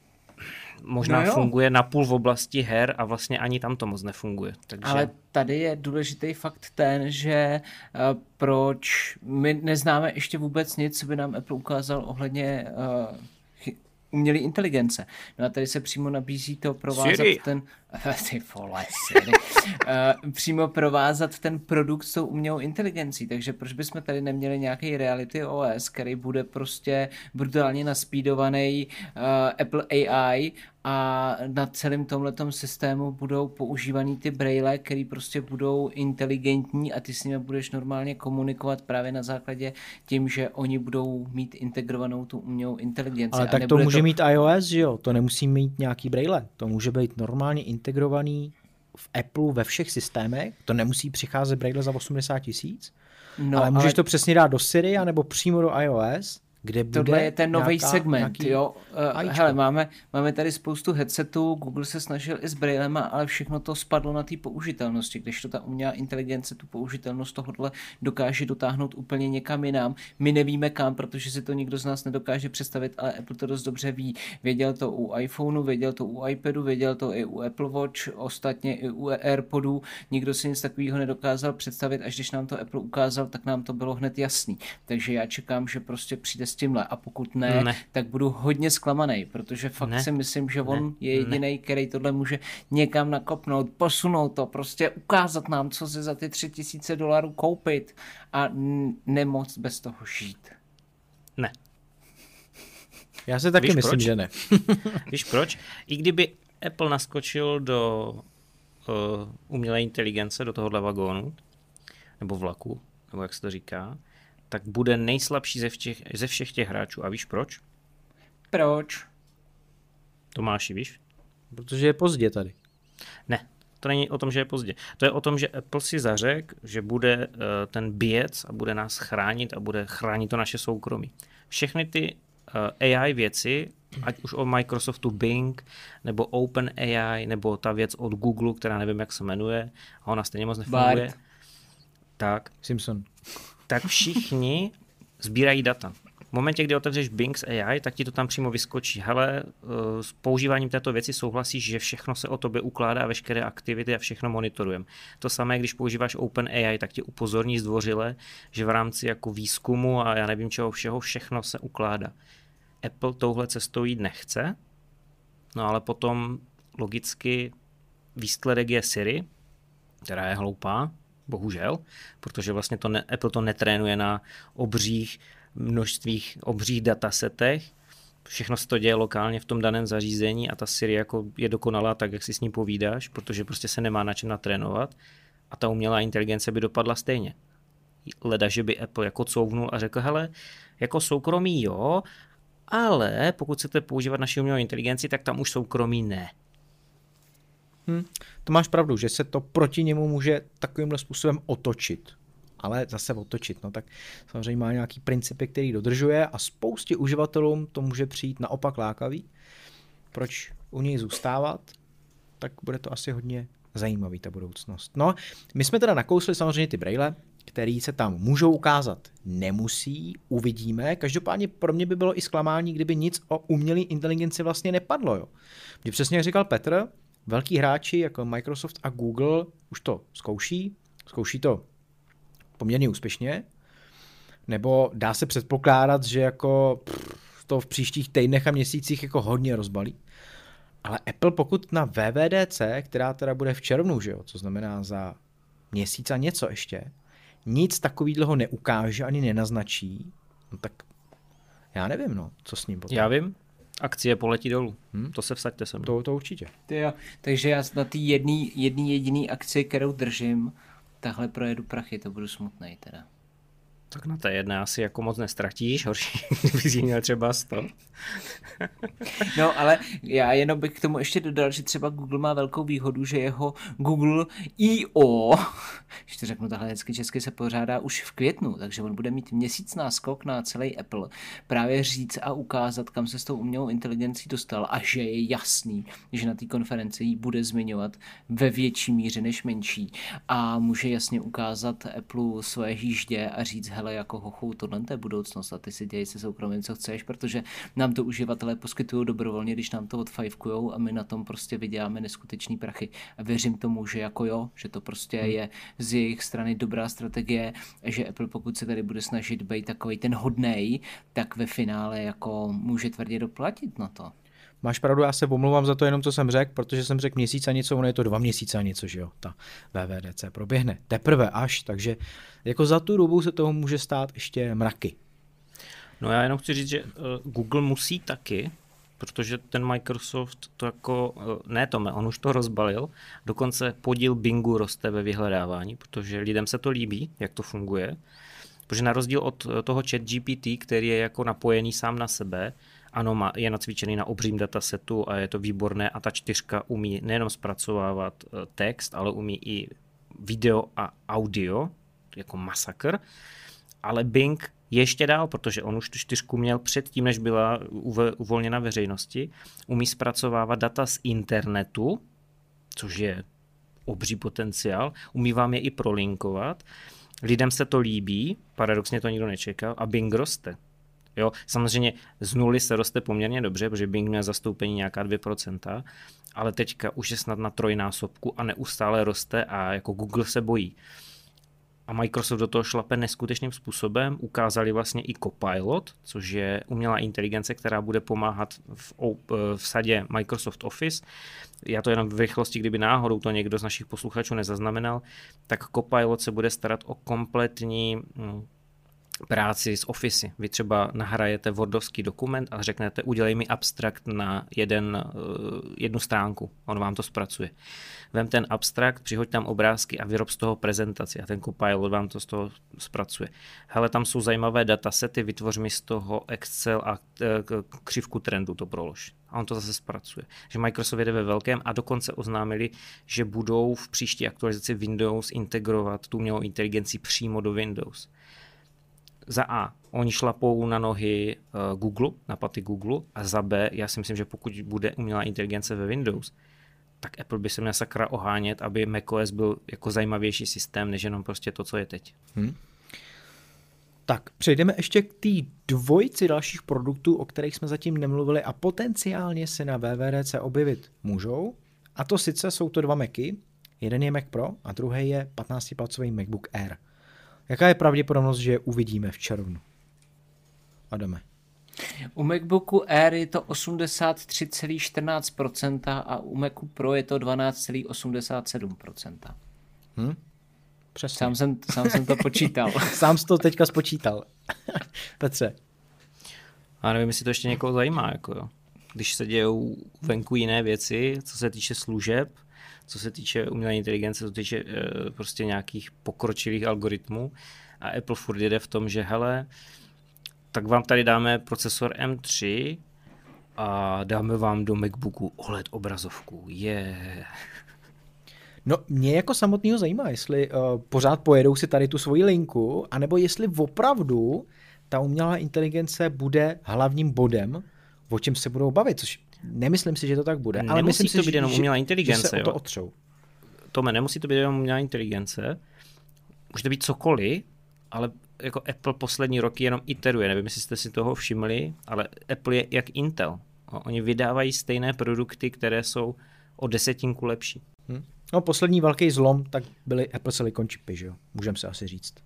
možná No jo. funguje napůl v oblasti her a vlastně ani tam to moc nefunguje. Takže... Ale tady je důležitý fakt ten, že uh, proč my neznáme ještě vůbec nic, co by nám Apple ukázal ohledně uh, chy- umělé inteligence. No a tady se přímo nabízí to provázat Siri. ten... Ty vole, Siri. uh, přímo provázat ten produkt s tou umělou inteligencí. Takže proč bychom tady neměli nějaký Reality O S, který bude prostě brutálně naspídovaný uh, Apple A I a na celém tomhletom systému budou používaný ty braille, který prostě budou inteligentní a ty s nimi budeš normálně komunikovat právě na základě tím, že oni budou mít integrovanou tu umělou inteligenci. Ale a tak to nebude může mít iOS, že jo? To nemusí mít nějaký braille. To může být normálně integrovaný v Apple ve všech systémech. To nemusí přicházet braille za osmdesát tisíc. No, ale můžeš ale to přesně dát do Siri anebo přímo do iOS, kde bude tohle je ten nový nějaká, segment, nějaký jo. Uh, ajíčko. hele, máme, máme tady spoustu headsetů, Google se snažil i s braillema, ale všechno to spadlo na té použitelnosti, když to ta umělá inteligence tu použitelnost tohohle dokáže dotáhnout úplně někam jinam. My nevíme kam, protože si to nikdo z nás nedokáže představit, ale Apple to dost dobře ví. Věděl to u iPhoneu, věděl to u iPadu, věděl to i u Apple Watch, ostatně i u AirPodů. Nikdo si nic takového nedokázal představit, až když nám to Apple ukázal, tak nám to bylo hned jasný. Takže já čekám, že prostě přijde s tímhle a pokud ne, Ne. tak budu hodně zklamaný, protože fakt Ne. si myslím, že on Ne. je jediný, který tohle může někam nakopnout, posunout to, prostě ukázat nám, co si za ty tři tisíce dolarů koupit a n- nemoc bez toho žít. Ne. Já si taky Víš myslím, proč? že ne. Víš proč? I kdyby Apple naskočil do uh, umělé inteligence, do tohohle vagónu, nebo vlaku, nebo jak se to říká, tak bude nejslabší ze všech, ze všech těch hráčů. A víš proč? Proč? Tomáši, víš? Protože je pozdě tady. Ne. To není o tom, že je pozdě. To je o tom, že Apple si zařekl, že bude uh, ten běc a bude nás chránit a bude chránit to naše soukromí. Všechny ty uh, A I věci, ať už od Microsoftu Bing, nebo OpenAI, nebo ta věc od Google, která nevím, jak se jmenuje, a ona stejně moc nefunguje. Bart. Tak. Simpson. Tak všichni sbírají data. V momentě, kdy otevřeš Bing s A I, tak ti to tam přímo vyskočí. Hele, s používáním této věci souhlasíš, že všechno se o tobě ukládá, veškeré aktivity a všechno monitorujeme. To samé, když používáš OpenAI, tak ti upozorní zdvořile, že v rámci jako výzkumu a já nevím čeho všeho, všechno se ukládá. Apple touhle cestou jít nechce, no ale potom logicky výsledek je Siri, která je hloupá, bohužel, protože vlastně to ne, Apple to netrénuje na obřích množstvích, obřích datasetech, všechno se to děje lokálně v tom daném zařízení a ta Siri jako je dokonalá tak, jak si s ní povídáš, protože prostě se nemá na čem natrénovat a ta umělá inteligence by dopadla stejně. Leda, že by Apple jako couvnul a řekl, hele, jako soukromí jo, ale pokud chcete používat naši umělou inteligenci, tak tam už soukromí ne. Hmm, to máš pravdu, že se to proti němu může takovýmhle způsobem otočit. Ale zase otočit, no tak samozřejmě má nějaký principy, který dodržuje a spoustě uživatelům to může přijít naopak lákavý. Proč u něj zůstávat? Tak bude to asi hodně zajímavý ta budoucnost. No, my jsme teda nakousli samozřejmě ty braille, který se tam můžou ukázat, nemusí, uvidíme. Každopádně pro mě by bylo i zklamání, kdyby nic o umělé inteligenci vlastně nepadlo. Jo. Mě přesně jak říkal Petr, velký hráči jako Microsoft a Google už to zkouší, zkouší to poměrně úspěšně, nebo dá se předpokládat, že jako pff, to v příštích týdnech a měsících jako hodně rozbalí. Ale Apple pokud na W W D C, která teda bude v červnu, že jo, co znamená za měsíc a něco ještě, nic takového neukáže ani nenaznačí, no tak já nevím, no, co s ním potom. Já vím, akcie poletí dolů, hmm? To se vsaďte sem. To, to určitě. Jo, takže já na té jedný, jedný jediný akci, kterou držím, tahle projedu prachy, to budu smutnej teda. Tak na té jedné asi jako moc nestratíš, horší, kdybys jí měl třeba sto. No, ale já jenom bych k tomu ještě dodal, že třeba Google má velkou výhodu, že jeho Google I O, když to řeknu takhle hezky česky, se pořádá už v květnu, takže on bude mít měsíc náskok na celý Apple. Právě říct a ukázat, kam se s tou umělou inteligencí dostal a že je jasný, že na té konferenci ji bude zmiňovat ve větší míře než menší a může jasně ukázat Apple svoje hýždě a říct, hele, jako hochu, tohle je budoucnost a ty si děj se soukromým, co chceš, protože nám to uživatelé poskytují dobrovolně, když nám to odfajfkujou a my na tom prostě vyděláme neskutečný prachy. A věřím tomu, že jako jo, že to prostě hmm. je z jejich strany dobrá strategie, že Apple, pokud se tady bude snažit být takovej ten hodnej, tak ve finále jako může tvrdě doplatit na to. Máš pravdu, já se omlouvám za to jenom, co jsem řekl, protože jsem řekl měsíc a něco, ono je to dva měsíce a něco, že jo, ta W W D C proběhne. Teprve až, takže jako za tu dobu se toho může stát ještě mraky. No já jenom chci říct, že Google musí taky, protože ten Microsoft to jako, ne Tome, on už to rozbalil, dokonce podíl Bingu roste ve vyhledávání, protože lidem se to líbí, jak to funguje, protože na rozdíl od toho ChatGPT, který je jako napojený sám na sebe, ano, je nacvičený na obřím datasetu a je to výborné a ta čtyřka umí nejenom zpracovávat text, ale umí i video a audio, jako masakr, ale Bing ještě dál, protože on už tu čtyřku měl předtím, než byla uvolněna veřejnosti, umí zpracovávat data z internetu, což je obří potenciál, umí vám je i prolinkovat, lidem se to líbí, paradoxně to nikdo nečekal a Bing roste. Jo, samozřejmě z nuly se roste poměrně dobře, protože Bing měl zastoupení nějaká dvě procenta, ale teďka už je snad na trojnásobku a neustále roste a jako Google se bojí. A Microsoft do toho šlape neskutečným způsobem, ukázali vlastně i Copilot, což je umělá inteligence, která bude pomáhat v, v sadě Microsoft Office. Já to jenom v rychlosti, kdyby náhodou to někdo z našich posluchačů nezaznamenal, tak Copilot se bude starat o kompletní práci s Office. Vy třeba nahrajete wordovský dokument a řeknete, udělej mi abstrakt na jeden, jednu stránku. On vám to zpracuje. Vem ten abstrakt, přihoď tam obrázky a vyrob z toho prezentaci a ten Copilot vám to z toho zpracuje. Hele, tam jsou zajímavé datasety, vytvoř mi z toho Excel a křivku trendu to prolož. A on to zase zpracuje. Že Microsoft jede ve velkém a dokonce oznámili, že budou v příští aktualizaci Windows integrovat tu umělou inteligenci přímo do Windows. Za A, oni šlapou na nohy uh, Google, na paty Google, a za B, já si myslím, že pokud bude umělá inteligence ve Windows, tak Apple by se měl sakra ohánět, aby macOS byl jako zajímavější systém, než jenom prostě to, co je teď. Hmm. Tak, přejdeme ještě k té dvojici dalších produktů, o kterých jsme zatím nemluvili a potenciálně se na W W D C objevit můžou. A to sice jsou to dva Macy, jeden je Mac Pro a druhý je patnáctipalcový MacBook Air. Jaká je pravděpodobnost, že je uvidíme v červnu? Adame. U MacBooku Air je to osmdesát tři celá čtrnáct procenta a u Macu Pro je to dvanáct celá osmdesát sedm procenta. Hm? Přesně. Sám jsem, sám jsem to počítal. Sám jsi to teďka spočítal. Petře. A nevím, jestli to ještě někoho zajímá. Jako jo. Když se dějou venku jiné věci, co se týče služeb, co se týče umělé inteligence, co se týče e, prostě nějakých pokročilých algoritmů. A Apple furt jede v tom, že hele, tak vám tady dáme procesor M tři a dáme vám do MacBooku O L E D obrazovku. Je. Yeah. No, mě jako samotného zajímá, jestli uh, pořád pojedou si tady tu svoji linku, anebo jestli opravdu ta umělá inteligence bude hlavním bodem, o čem se budou bavit, což nemyslím si, že to tak bude. Nemusí ale myslím to si, být jenom že, umělá inteligence, že se jo. o to otřou. Tome, nemusí to být jenom umělá inteligence, může to být cokoliv, ale jako Apple poslední roky jenom iteruje, nevím, jestli jste si toho všimli, ale Apple je jak Intel. Oni vydávají stejné produkty, které jsou o desetinku lepší. Hm. No, poslední velký zlom, tak byly Apple Silicon chipy, že jo? Můžeme se asi říct.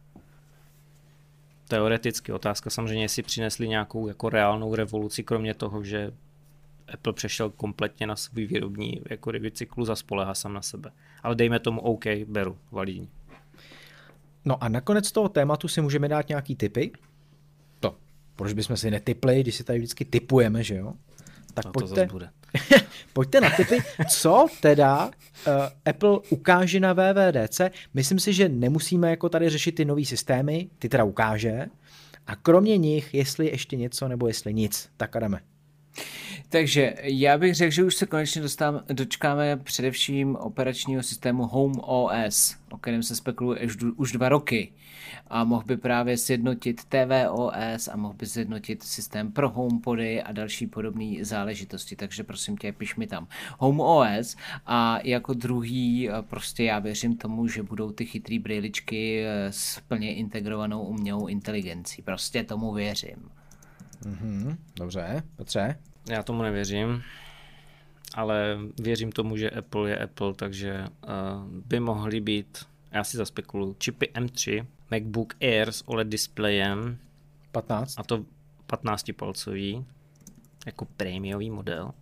Teoreticky otázka samozřejmě, jestli přinesli nějakou jako reálnou revoluci, kromě toho, že Apple přešel kompletně na svůj výrobní jako cyklus a spolehá sám na sebe. Ale dejme tomu OK, beru, validní. No a nakonec toho tématu si můžeme dát nějaký tipy. To, proč bychom si netipli, když si tady vždycky tipujeme, že jo? Tak no pojďte, bude. pojďte na tipy, co teda uh, Apple ukáže na W W D C. Myslím si, že nemusíme jako tady řešit ty nový systémy, ty teda ukáže. A kromě nich, jestli ještě něco nebo jestli nic, tak jdeme. Takže já bych řekl, že už se konečně dostáváme, dočkáme především operačního systému Home O S, o kterém se spekuluje už, už dva roky. A mohl by právě sjednotit T V O S a mohl by sjednotit systém pro HomePody a další podobné záležitosti. Takže prosím tě, piš mi tam Home O S a jako druhý prostě já věřím tomu, že budou ty chytrý brýličky s plně integrovanou umělou inteligencí. Prostě tomu věřím. Mm-hmm, dobře, Petře. Já tomu nevěřím, ale věřím tomu, že Apple je Apple, takže uh, by mohly být, já si zaspekuluju, čipy M tři, MacBook Air s O L E D displejem, patnáct. A to patnáctipalcový, jako prémiový model.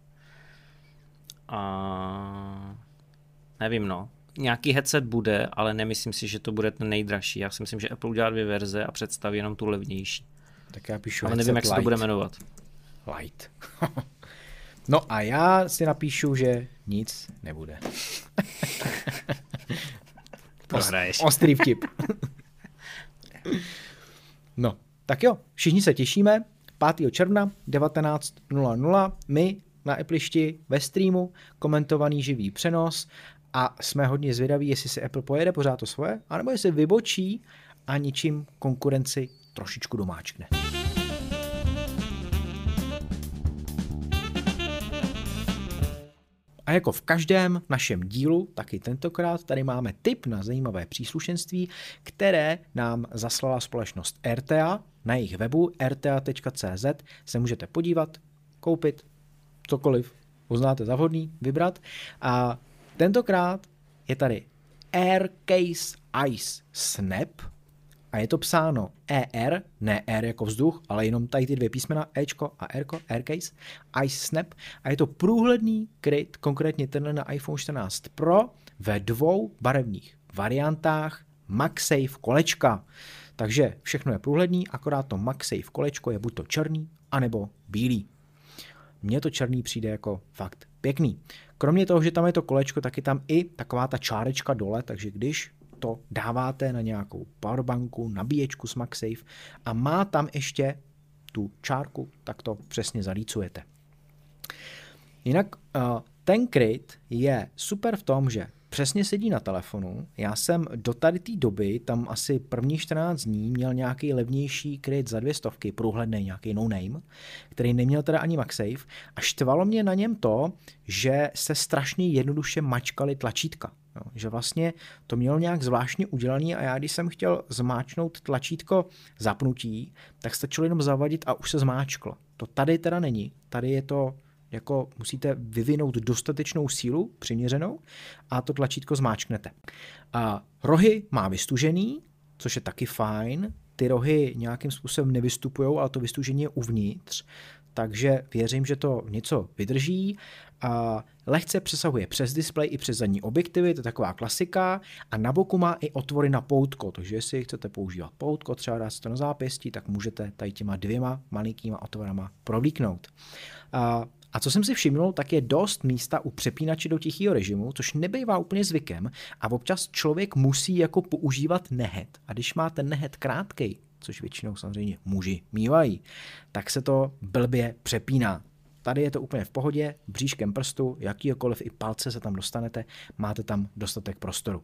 A nevím, no. Nějaký headset bude, ale nemyslím si, že to bude ten nejdražší. Já si myslím, že Apple udělá dvě verze a představí jenom tu levnější. Tak já píšu ale nevím, jak light. se to bude jmenovat. Light. No a já si napíšu, že nic nebude. Prohraješ. Ostrý vtip. No, tak jo, všichni se těšíme. pátého června devatenáct nula nula my na Applišti ve streamu, komentovaný živý přenos a jsme hodně zvědaví, jestli si Apple pojede pořád to svoje, anebo jestli vybočí a ničím konkurenci trošičku domáčkne. A jako v každém našem dílu, taky tentokrát tady máme tip na zajímavé příslušenství, které nám zaslala společnost R T A. Na jejich webu r t a tečka c z se můžete podívat, koupit cokoliv uznáte za vhodný, vybrat. A tentokrát je tady Aircase Ice Snap a je to psáno E R, ne R jako vzduch, ale jenom tady ty dvě písmena, Ečko a Rko, Aircase Ice Snap a je to průhledný kryt, konkrétně tenhle na iPhone čtrnáct Pro ve dvou barevných variantách MagSafe kolečka. Takže všechno je průhledný, akorát to MagSafe kolečko je buď to černý, anebo bílý. Mně to černý přijde jako fakt pěkný. Kromě toho, že tam je to kolečko, tak je tam i taková ta čárečka dole, takže když to dáváte na nějakou powerbanku, nabíječku s MagSafe a má tam ještě tu čárku, tak to přesně zalícujete. Jinak ten kryt je super v tom, že přesně sedí na telefonu. Já jsem do tady té doby, tam asi první čtrnáct dní, měl nějaký levnější kryt za dvě stovky, průhledný, nějaký no name, který neměl teda ani MagSafe a štvalo mě na něm to, že se strašně jednoduše mačkaly tlačítka. No, že vlastně to mělo nějak zvláštně udělaný a já když jsem chtěl zmáčknout tlačítko zapnutí, tak stačilo jenom zavadit a už se zmáčklo. To tady teda není. Tady je to jako musíte vyvinout dostatečnou sílu, přiměřenou, a to tlačítko zmáčknete. A rohy má vystužený, což je taky fajn. Ty rohy nějakým způsobem nevystupujou, ale to vystužení je uvnitř, takže věřím, že to něco vydrží. A lehce přesahuje přes displej i přes zadní objektivy, to je taková klasika, a na boku má i otvory na poutko, takže jestli chcete používat poutko, třeba dát si to na zápěstí, tak můžete tady těma dvěma malinkýma otvorama provlíknout. A A co jsem si všimnul, tak je dost místa u přepínače do tichého režimu, což nebývá úplně zvykem a občas člověk musí jako používat nehet. A když má ten nehet krátkej, což většinou samozřejmě muži mívají, tak se to blbě přepíná. Tady je to úplně v pohodě, bříškem prstu, jakýkoliv i palce se tam dostanete, máte tam dostatek prostoru.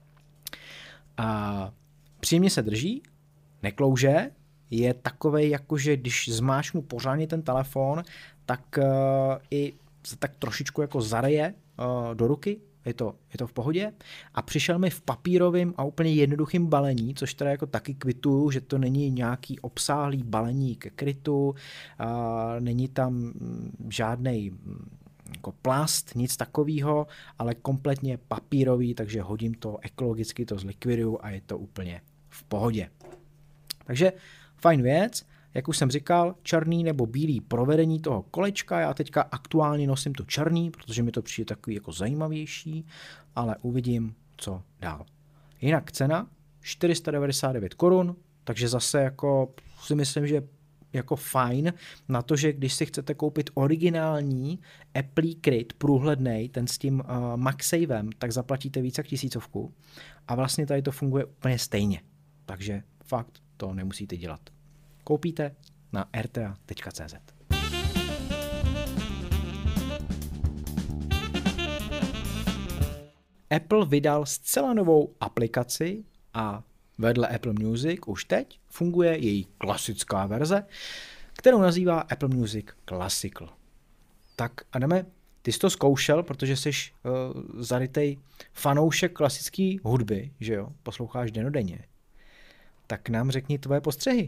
A příjemně se drží, neklouže, je takovej, jakože když zmáčknu pořádně ten telefon, tak uh, i se tak trošičku jako zareje uh, do ruky, je to, je to v pohodě. A přišel mi v papírovém a úplně jednoduchým balení, což teda jako taky kvituju, že to není nějaký obsáhlý balení ke krytu, uh, není tam žádnej jako plast, nic takového, ale kompletně papírový, takže hodím to ekologicky, to zlikviduju a je to úplně v pohodě. Takže fajn věc, jak už jsem říkal, černý nebo bílý provedení toho kolečka, já teďka aktuálně nosím to černý, protože mi to přijde takový jako zajímavější, ale uvidím, co dál. Jinak cena čtyři sta devadesát devět korun, takže zase jako si myslím, že jako fajn na to, že když si chcete koupit originální Apple kryt průhlednej, ten s tím uh, MagSavem, tak zaplatíte více jak tisícovku a vlastně tady to funguje úplně stejně. Takže fakt to nemusíte dělat. Koupíte na r t a tečka c z. Apple vydal zcela novou aplikaci a vedle Apple Music už teď funguje její klasická verze, kterou nazývá Apple Music Classical. Tak Adame, ty jsi to zkoušel, protože jsi uh, zarytej fanoušek klasické hudby, že jo? Posloucháš dennodenně. Tak nám řekni tvoje postřehy.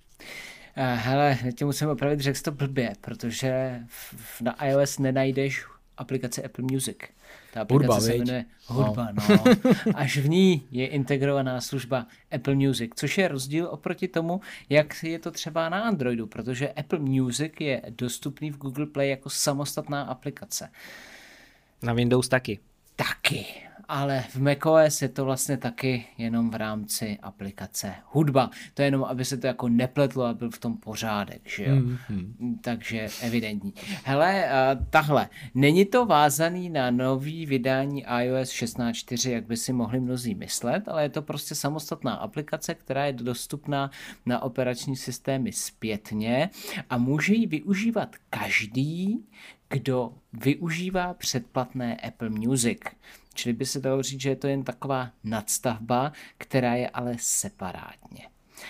Hele, tě musím opravit, řekl jsi to blbě, protože v, na iOS nenajdeš aplikaci Apple Music. Ta aplikace hudba, se jmenuje Hudba, no. no. Až v ní je integrovaná služba Apple Music, což je rozdíl oproti tomu, jak je to třeba na Androidu, protože Apple Music je dostupný v Google Play jako samostatná aplikace. Na Windows taky. Taky, ale v macOS je to vlastně taky jenom v rámci aplikace Hudba. To je jenom, aby se to jako nepletlo a byl v tom pořádek, že jo? Mm-hmm. Takže evidentní. Hele, tahle, není to vázaný na nový vydání iOS šestnáct čtyři, jak by si mohli mnozí myslet, ale je to prostě samostatná aplikace, která je dostupná na operační systémy zpětně a může ji využívat každý, kdo využívá předplatné Apple Music. Čili by se dalo říct, že je to jen taková nadstavba, která je ale separátně.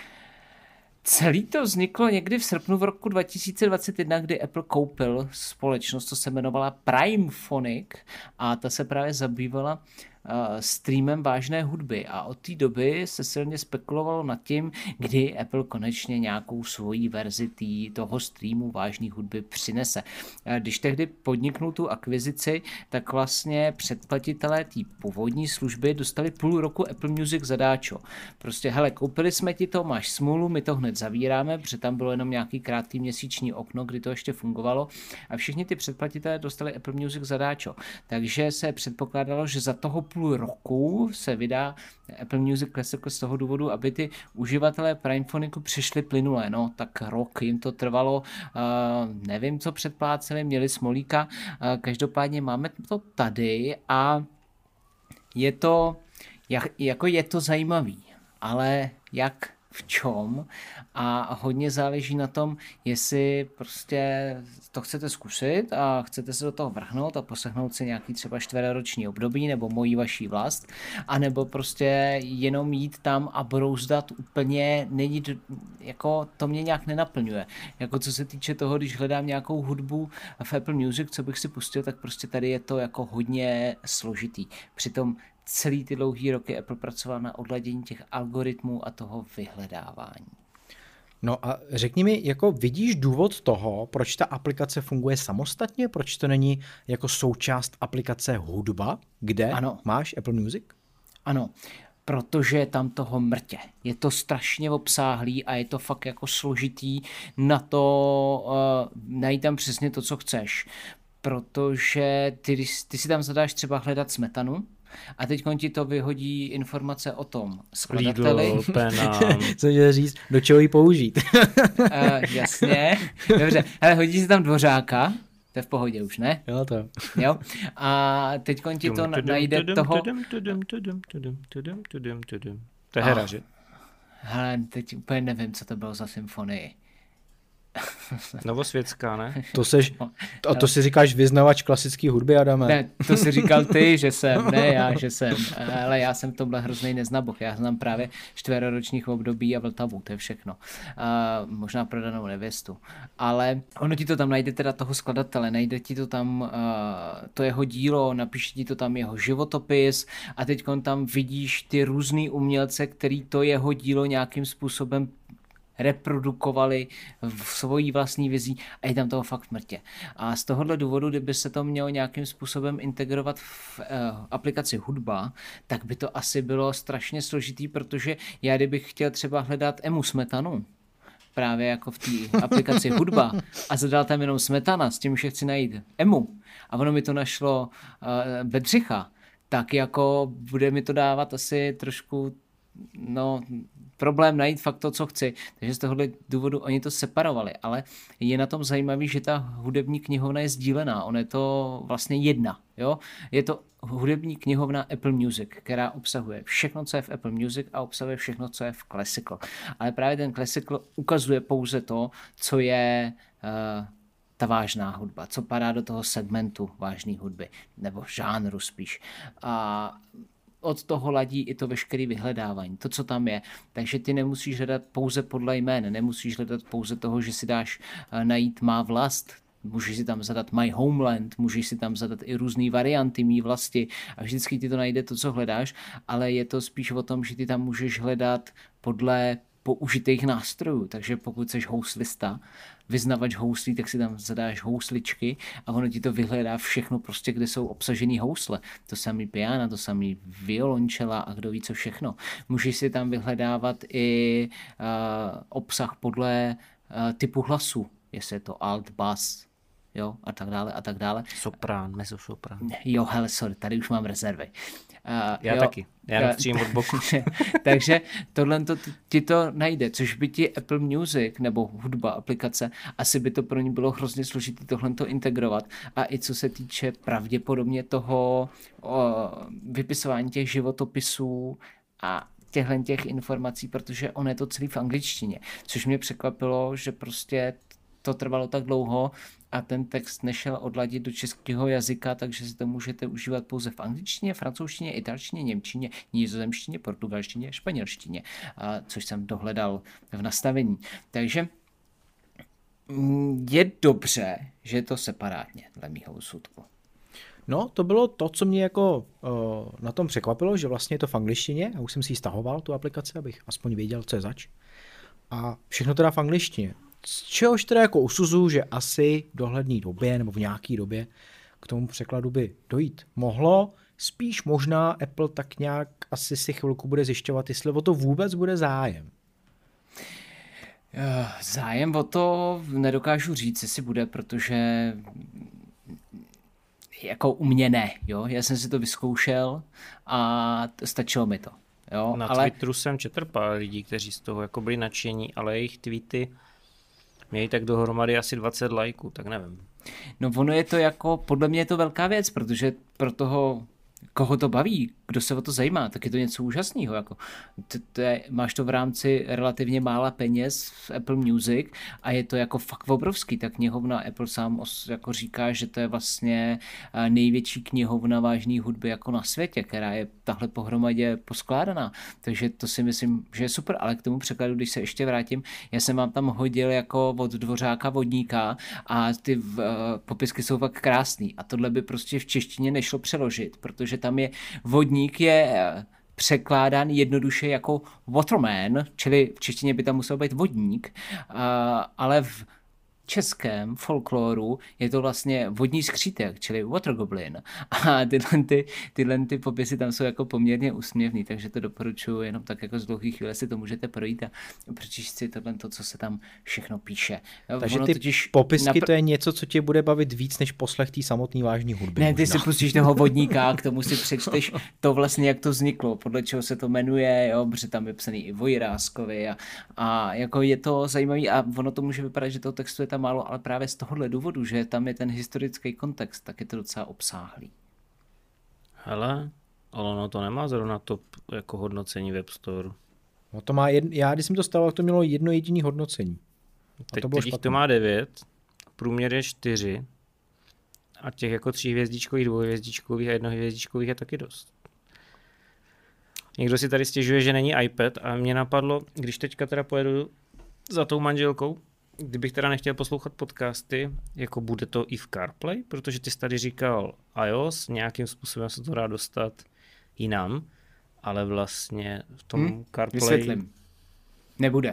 Celý to vzniklo někdy v srpnu v roku dva tisíce dvacet jedna, kdy Apple koupil společnost, co se jmenovala Primephonic a ta se právě zabývala streamem vážné hudby a od té doby se silně spekulovalo nad tím, kdy Apple konečně nějakou svoji verzi tý, toho streamu vážné hudby přinese. Když tehdy podniknul tu akvizici, tak vlastně předplatitelé té původní služby dostali půl roku Apple Music zadáčo. Prostě hele, koupili jsme ti to, máš smůlu, my to hned zavíráme, protože tam bylo jenom nějaký krátký měsíční okno, kdy to ještě fungovalo a všichni ty předplatitelé dostali Apple Music zadáčo. Takže se předpokládalo, že za toho půl roku se vydá Apple Music Classical z toho důvodu, aby ty uživatelé Primephonicu přišli plynule. No, tak rok jim to trvalo, uh, nevím, co předpláceli, měli smolíka, uh, každopádně máme to tady a je to, jak, jako je to zajímavý, ale jak v čom a hodně záleží na tom, jestli prostě to chcete zkusit a chcete se do toho vrhnout a poslechnout si nějaký třeba čtveroční období nebo mojí vaší vlast, anebo prostě jenom jít tam a brouzdat úplně, není, jako to mě nějak nenaplňuje. Jako co se týče toho, když hledám nějakou hudbu v Apple Music, co bych si pustil, tak prostě tady je to jako hodně složitý. Přitom celý ty dlouhý roky Apple pracoval na odladění těch algoritmů a toho vyhledávání. No a řekni mi, jako vidíš důvod toho, proč ta aplikace funguje samostatně, proč to není jako součást aplikace hudba, kde ano. máš Apple Music? Ano, protože je tam toho mrtě. Je to strašně obsáhlý a je to fakt jako složitý na to uh, najít tam přesně to, co chceš. Protože ty, ty si tam zadáš třeba hledat smetanu, a teď ti to vyhodí informace o tom skladateli. Lidl, Penam. Co chtěl říct, do čeho ji použít? uh, jasně, dobře. Ale hodí si tam Dvořáka, to je v pohodě už, ne? Jo, to. Jo. A teď ti to najde toho... To je hra, že? Hele, teď úplně nevím, co to bylo za symfonii. Novosvětská, ne? To seš, a to si říkáš vyznavač klasické hudby, Adame? Ne, to si říkal ty, že jsem, ne já, že jsem. Ale já jsem v tomhle hrozný neznaboch. Já znám právě čtveroročních období a Vltavu, to je všechno. A možná prodanou nevěstu. Ale ono ti to tam najde teda toho skladatele, najde ti to tam uh, to jeho dílo, napíše ti to tam jeho životopis a teď tam vidíš ty různý umělce, který to jeho dílo nějakým způsobem reprodukovali v svojí vlastní vizí a je tam toho fakt mrtě. A z tohohle důvodu, kdyby se to mělo nějakým způsobem integrovat v uh, aplikaci hudba, tak by to asi bylo strašně složitý, protože já kdybych chtěl třeba hledat Emu Smetanu, právě jako v té aplikaci hudba a zadal tam jenom Smetana, s tím, že chci najít Emu a ono mi to našlo uh, Bedřicha, tak jako bude mi to dávat asi trošku no, problém najít fakt to, co chci. Takže z tohohle důvodu oni to separovali, ale je na tom zajímavý, že ta hudební knihovna je sdílená. Ona je to vlastně jedna. Jo? Je to hudební knihovna Apple Music, která obsahuje všechno, co je v Apple Music a obsahuje všechno, co je v Classical. Ale právě ten Classical ukazuje pouze to, co je uh, ta vážná hudba, co padá do toho segmentu vážné hudby, nebo žánru spíš. A od toho ladí i to veškeré vyhledávání, to, co tam je. Takže ty nemusíš hledat pouze podle jmén, nemusíš hledat pouze toho, že si dáš uh, najít má vlast, můžeš si tam zadat My Homeland, můžeš si tam zadat i různé varianty mý vlasti a vždycky ti to najde to, co hledáš, ale je to spíš o tom, že ty tam můžeš hledat podle použitých nástrojů, takže pokud jsi houslista, vyznavač houslí, tak si tam zadáš housličky a ono ti to vyhledá všechno prostě, kde jsou obsažený housle. To samý piano, to samý violončela a kdo ví co všechno. Můžeš si tam vyhledávat i uh, obsah podle uh, typu hlasu, jestli je to alt, bass, jo, a tak dále, a tak dále. Soprán, mezzosoprán. Jo, hele, sorry, tady už mám rezervy. Uh, Já jo, taky, já nevstřím od boku. Takže tohle to, ti to najde, což by ti Apple Music nebo hudba aplikace, asi by to pro ní bylo hrozně složitý tohle to integrovat. A i co se týče pravděpodobně toho o, vypisování těch životopisů a těchhle těch informací, protože on je to celý v angličtině, což mě překvapilo, že prostě to trvalo tak dlouho a ten text nešel odladit do českého jazyka, takže si to můžete užívat pouze v angličtině, francouzštině, italštině, němčině, nizozemštině, portugalštině, španělštině, a což jsem dohledal v nastavení. Takže je dobře, že je to separátně, dle mýho úsudku. No, to bylo to, co mě jako uh, na tom překvapilo, že vlastně je to v angličtině, já už jsem si ji stahoval, tu aplikaci, abych aspoň věděl, co je zač. A všechno teda v angličtině. Z čehož teda jako usuzuju, že asi v dohledné době nebo v nějaké době k tomu překladu by dojít mohlo. Spíš možná Apple tak nějak asi si chvilku bude zjišťovat, jestli o to vůbec bude zájem. Zájem o to nedokážu říct, jestli bude, protože jako u mě ne, jo. Já jsem si to vyzkoušel a stačilo mi to. Jo, na ale... Twitteru jsem četl pár lidí, kteří z toho jako byli nadšení, ale jejich tweety měli tak dohromady asi dvacet lajků, tak nevím. No ono je to jako, podle mě je to velká věc, protože pro toho, koho to baví, kdo se o to zajímá, tak je to něco úžasného. Jako. To, to je, máš to v rámci relativně mála peněz v Apple Music a je to jako fakt obrovský. Ta knihovna Apple sám os, jako říká, že to je vlastně největší knihovna vážné hudby jako na světě, která je tahle pohromadě poskládaná. Takže to si myslím, že je super, ale k tomu překladu, když se ještě vrátím, já jsem vám tam hodil jako od Dvořáka Vodníka a ty v, uh, popisky jsou fakt krásný a tohle by prostě v češtině nešlo přeložit, protože tam je vodník je překládán jednoduše jako waterman, čili v češtině by tam musel být vodník, ale v českém folkloru je to vlastně vodní skřítek, čili water goblin. A tyhle, ty, tyhle ty popisy tam jsou jako poměrně úsměvný, takže to doporučuji jenom tak jako z dlouhý chvíle si to můžete projít a přečíst si tohle to, co se tam všechno píše. Takže ono ty popisky napr- to je něco, co tě bude bavit víc než poslech té samotné vážné hudby. Ne, ty možná. Si pustíš toho vodníka, k tomu si přečteš to vlastně, jak to vzniklo, podle čeho se to jmenuje, jo, protože tam je psaný i Vojráskovi a, a jako je to zajímavý a ono to může vypadat, že toho textu je tam málo, ale právě z tohohle důvodu, že tam je ten historický kontext, tak je to docela obsáhlý. Hele, ale ono to nemá zrovna top jako hodnocení Web Store. No to má jedno, já když jsem to stával, to mělo jedno jediné hodnocení. Teď, to, teď to má devět, průměr je čtyři a těch jako tří hvězdičkových, dvouhvězdičkových a jednohvězdičkových je taky dost. Někdo si tady stěžuje, že není iPad a mě napadlo, když teďka teda pojedu za tou manželkou, kdybych teda nechtěl poslouchat podcasty, jako bude to i v CarPlay, protože ty jsi tady říkal iOS, nějakým způsobem se to dá dostat jinam, ale vlastně v tom hmm, CarPlay... Vysvětlím. Nebude.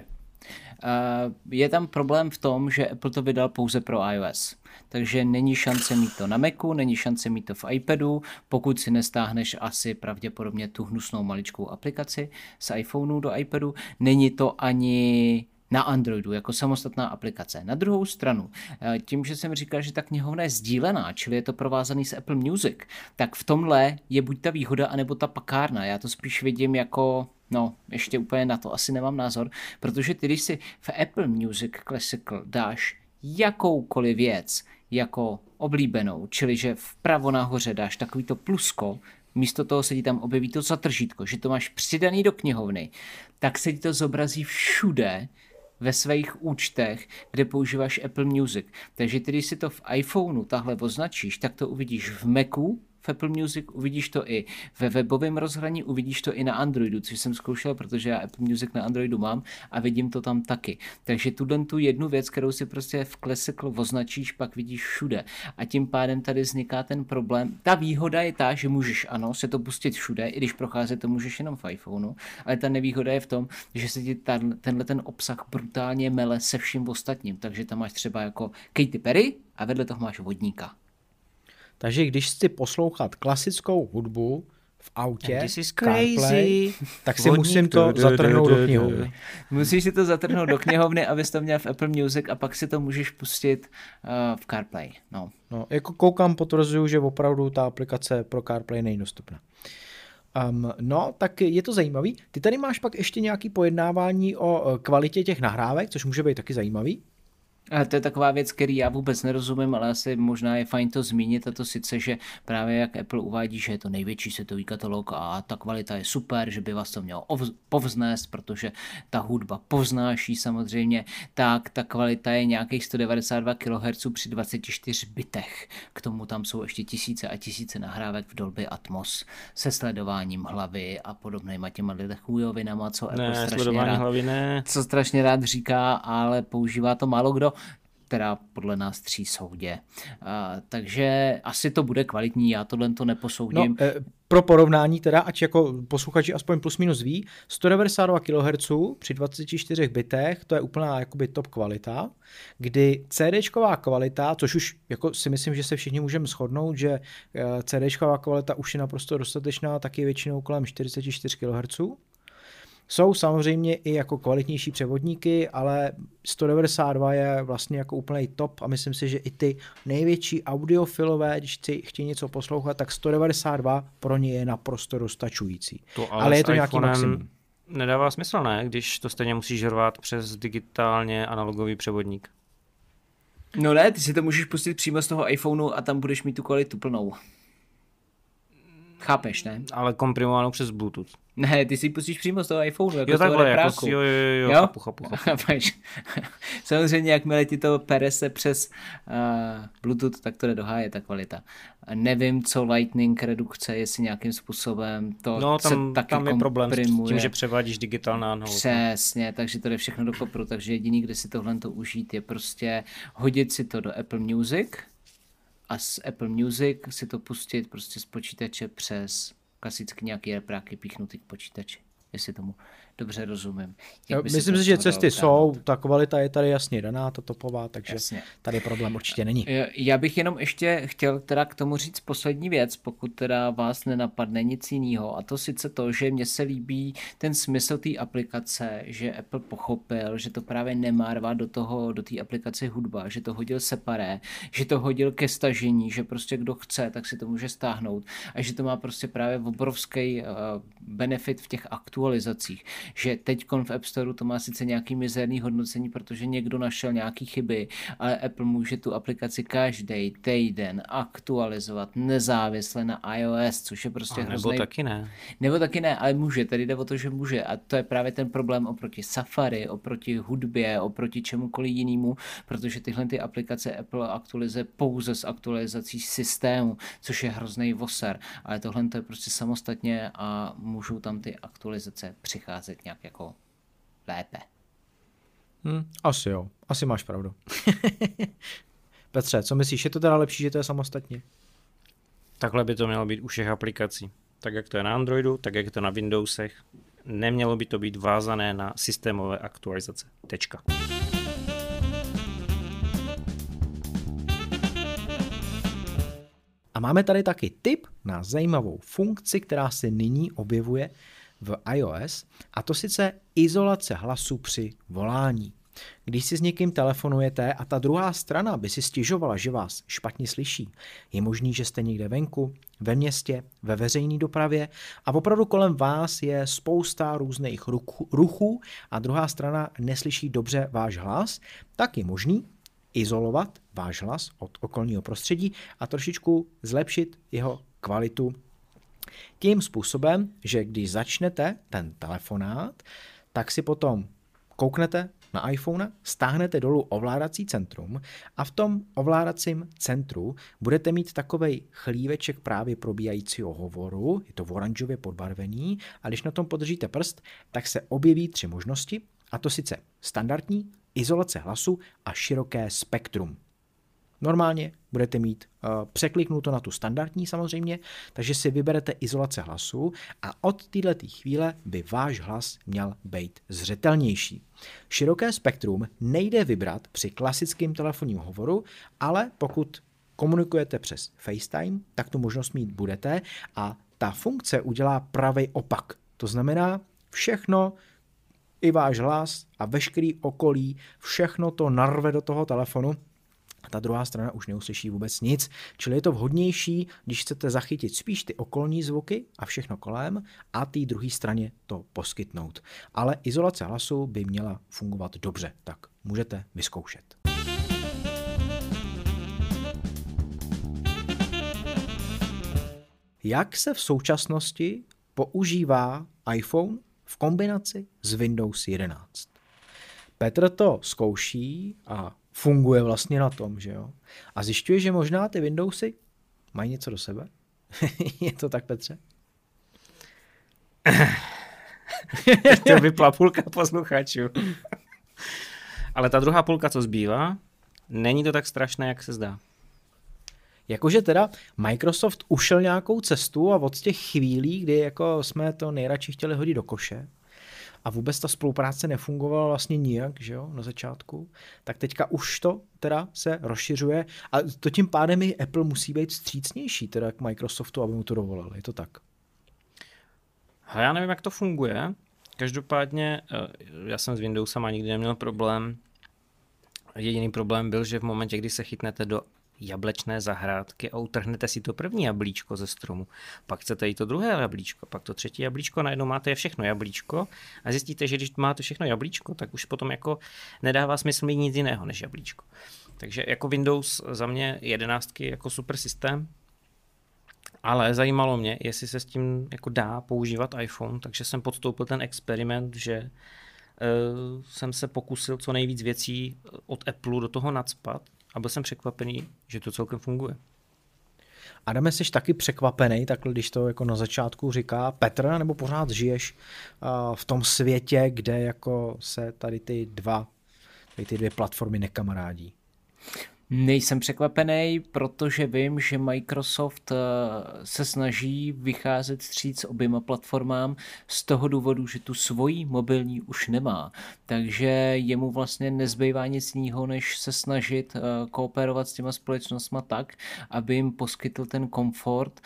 Uh, je tam problém v tom, že Apple to vydal pouze pro iOS. Takže není šance mít to na Macu, není šance mít to v iPadu, pokud si nestáhneš asi pravděpodobně tu hnusnou maličkou aplikaci z iPhoneu do iPadu. Není to ani na Androidu jako samostatná aplikace. Na druhou stranu, tím, že jsem říkal, že ta knihovna je sdílená, čili je to provázaný s Apple Music, tak v tomhle je buď ta výhoda, anebo ta pakárna. Já to spíš vidím jako, no, ještě úplně na to asi nemám názor, protože ty, když si v Apple Music Classical dáš jakoukoliv věc jako oblíbenou, čili že vpravo nahoře dáš takovýto plusko, místo toho se ti tam objeví to zatržítko, že to máš přidaný do knihovny, tak se ti to zobrazí všude ve svých účtech, kde používáš Apple Music. Takže ty, když si to v iPhoneu tahle označíš, tak to uvidíš v Macu, v Apple Music, uvidíš to i ve webovém rozhraní, uvidíš to i na Androidu, což jsem zkoušel, protože já Apple Music na Androidu mám a vidím to tam taky. Takže tuhle tu jednu věc, kterou si prostě v Classical označíš, pak vidíš všude. A tím pádem tady vzniká ten problém. Ta výhoda je ta, že můžeš, ano, se to pustit všude, i když procházet to můžeš jenom v iPhoneu, ale ta nevýhoda je v tom, že se ti ten, tenhle ten obsah brutálně mele se vším ostatním. Takže tam máš třeba jako Katy Perry a vedle toho máš vodníka. Takže když chci poslouchat klasickou hudbu v autě, CarPlay, tak si musím to zatrhnout do knihovny. Musíš si to zatrhnout do knihovny, abys to měl v Apple Music a pak si to můžeš pustit uh, v CarPlay. No. No, jako koukám, potvrzuju, že opravdu ta aplikace pro CarPlay není dostupná. Um, no, tak je to zajímavý. Ty tady máš pak ještě nějaké pojednávání o kvalitě těch nahrávek, což může být taky zajímavý. A to je taková věc, který já vůbec nerozumím, ale asi možná je fajn to zmínit, a to sice, že právě jak Apple uvádí, že je to největší světový katalog a ta kvalita je super, že by vás to mělo povznést, protože ta hudba povznáší samozřejmě, tak ta kvalita je nějakých sto devadesát dva kilohertzů při dvaceti čtyřech bitech. K tomu tam jsou ještě tisíce a tisíce nahrávek v Dolby Atmos se sledováním hlavy a podobnýma těma chujovinama, co Apple ne, strašně rád, hlavy ne. co strašně rád říká, ale používá to málo kdo, která podle nás tří soudě. Uh, takže asi to bude kvalitní, já tohle to neposoudím. No, e, pro porovnání teda, ať jako posluchači aspoň plus minus ví, sto devadesát dva kilohertzů při dvaceti čtyřech bitech, to je úplná jakoby top kvalita, kdy CDčková kvalita, což už jako si myslím, že se všichni můžeme shodnout, že CDčková kvalita už je naprosto dostatečná, taky většinou kolem čtyřicet čtyři kilohertzů. Jsou samozřejmě i jako kvalitnější převodníky, ale sto devadesát dva je vlastně jako úplný top a myslím si, že i ty největší audiofilové, když chtějí něco poslouchat, tak sto devadesát dva pro ně je naprosto dostačující. To ale, ale je to nějaký iPhonem maximum. Nedává smysl, ne? Když to stejně musíš rvát přes digitálně analogový převodník. No ne, ty si to můžeš pustit přímo z toho iPhoneu a tam budeš mít tu kvalitu plnou. Chápeš, ne? Ale komprimovanou přes Bluetooth. Ne, ty si pustíš přímo z toho iPhoneu, jako Jo, z toho takhle, jako, repráku. jo, jo, jo, Jo? chápu, chápu, chápu. Chápeš. Samozřejmě, jakmile ti to pere se přes uh, Bluetooth, tak to jde do háje, ta kvalita. Nevím, co Lightning redukce, jestli nějakým způsobem to No, tam, se taky tam je problém s komprimuje. tím, že převádíš digitál na analogový. Přesně, takže to jde všechno do kopru, takže jediný, kde si tohle to užít, je prostě hodit si to do Apple Music a z Apple Music si to pustit prostě z počítače přes klasicky nějaký repráky píchnutý k počítači, jestli tomu dobře rozumím. Jo, myslím si, že cesty jsou, ta kvalita je tady jasně daná, ta topová, takže jasně. Tady problém určitě není. Já bych jenom ještě chtěl teda k tomu říct poslední věc, pokud teda vás nenapadne nic jiného, a to sice to, že mně se líbí ten smysl té aplikace, že Apple pochopil, že to právě nemá rvat do toho, do té aplikace hudba, že to hodil separé, že to hodil ke stažení, že prostě kdo chce, tak si to může stáhnout a že to má prostě právě obrovský uh, benefit v těch aktualizacích. Že teď v App Store to má sice nějaký mizerný hodnocení, protože někdo našel nějaký chyby, ale Apple může tu aplikaci každý týden aktualizovat nezávisle na iOS, což je prostě a hrozný. Nebo taky ne. Nebo taky ne, ale může, tady jde o to, že může a to je právě ten problém oproti Safari, oproti hudbě, oproti čemukoliv jinému, protože tyhle ty aplikace Apple aktualizuje pouze s aktualizací systému, což je hrozný voser, ale tohle to je prostě samostatně a můžou tam ty aktualizace přicházet nějak jako lépe. Hmm, asi jo, asi máš pravdu. Petře, co myslíš, je to teda lepší, že to je samostatně? Takhle by to mělo být u všech aplikací. Tak jak to je na Androidu, tak jak je to na Windowsech. Nemělo by to být vázané na systémové aktualizace. Tečka. A máme tady taky tip na zajímavou funkci, která se nyní objevuje v iOS, a to sice izolace hlasu při volání. Když si s někým telefonujete a ta druhá strana by si stěžovala, že vás špatně slyší, je možný, že jste někde venku, ve městě, ve veřejné dopravě a opravdu kolem vás je spousta různých ruchů a druhá strana neslyší dobře váš hlas, tak je možný izolovat váš hlas od okolního prostředí a trošičku zlepšit jeho kvalitu tím způsobem, že když začnete ten telefonát, tak si potom kouknete na iPhone, stáhnete dolů ovládací centrum a v tom ovládacím centru budete mít takovej chlíveček právě probíhajícího hovoru, je to v oranžově podbarvený a když na tom podržíte prst, tak se objeví tři možnosti a to sice standardní, izolace hlasu a široké spektrum. Normálně budete mít uh, překliknuto na tu standardní samozřejmě, takže si vyberete izolace hlasu a od této chvíle by váš hlas měl být zřetelnější. Široké spektrum nejde vybrat při klasickém telefonním hovoru, ale pokud komunikujete přes FaceTime, tak tu možnost mít budete a ta funkce udělá pravý opak. To znamená všechno, i váš hlas a veškerý okolí, všechno to narve do toho telefonu a ta druhá strana už neuslyší vůbec nic. Čili je to vhodnější, když chcete zachytit spíš ty okolní zvuky a všechno kolem a té druhé straně to poskytnout. Ale izolace hlasu by měla fungovat dobře, tak můžete vyzkoušet. Jak se v současnosti používá iPhone v kombinaci s Windows jedenáct? Petr to zkouší a funguje vlastně na tom, že jo? A zjišťuje, že možná ty Windowsy mají něco do sebe. Je to tak, Petře? To vypla půlka posluchačů. Ale ta druhá půlka, co zbývá, není to tak strašné, jak se zdá. Jakože teda Microsoft ušel nějakou cestu a od těch chvílí, kdy jako jsme to nejradši chtěli hodit do koše a vůbec ta spolupráce nefungovala vlastně nijak, že jo, na začátku, tak teďka už to teda se rozšiřuje a to tím pádem i Apple musí být vstřícnější teda k Microsoftu, aby mu to dovolil. Je to tak? A já nevím, jak to funguje, Každopádně já jsem s Windowsem nikdy neměl problém. Jediný problém byl, že v momentě, kdy se chytnete do jablečné zahrádky a utrhnete si to první jablíčko ze stromu, pak chcete i to druhé jablíčko, pak to třetí jablíčko, najednou máte je všechno jablíčko a zjistíte, že když máte všechno jablíčko, tak už potom jako nedává smysl mít nic jiného než jablíčko. Takže jako Windows za mě jedenáctky jako super systém, ale zajímalo mě, jestli se s tím jako dá používat iPhone, takže jsem podstoupil ten experiment, že uh, jsem se pokusil co nejvíc věcí od Apple do toho nacpat a byl jsem překvapený, že to celkem funguje. Adame, jsi taky překvapený, takhle když to jako na začátku říká Petr, nebo pořád žiješ uh, v tom světě, kde jako se tady ty dva, tady ty dvě platformy nekamarádí? Nejsem překvapený, protože vím, že Microsoft se snaží vycházet vstříc oběma platformám z toho důvodu, že tu svoji mobilní už nemá. Takže jemu vlastně nezbývá nic jiného, než se snažit kooperovat s těma společnostma tak, aby jim poskytl ten komfort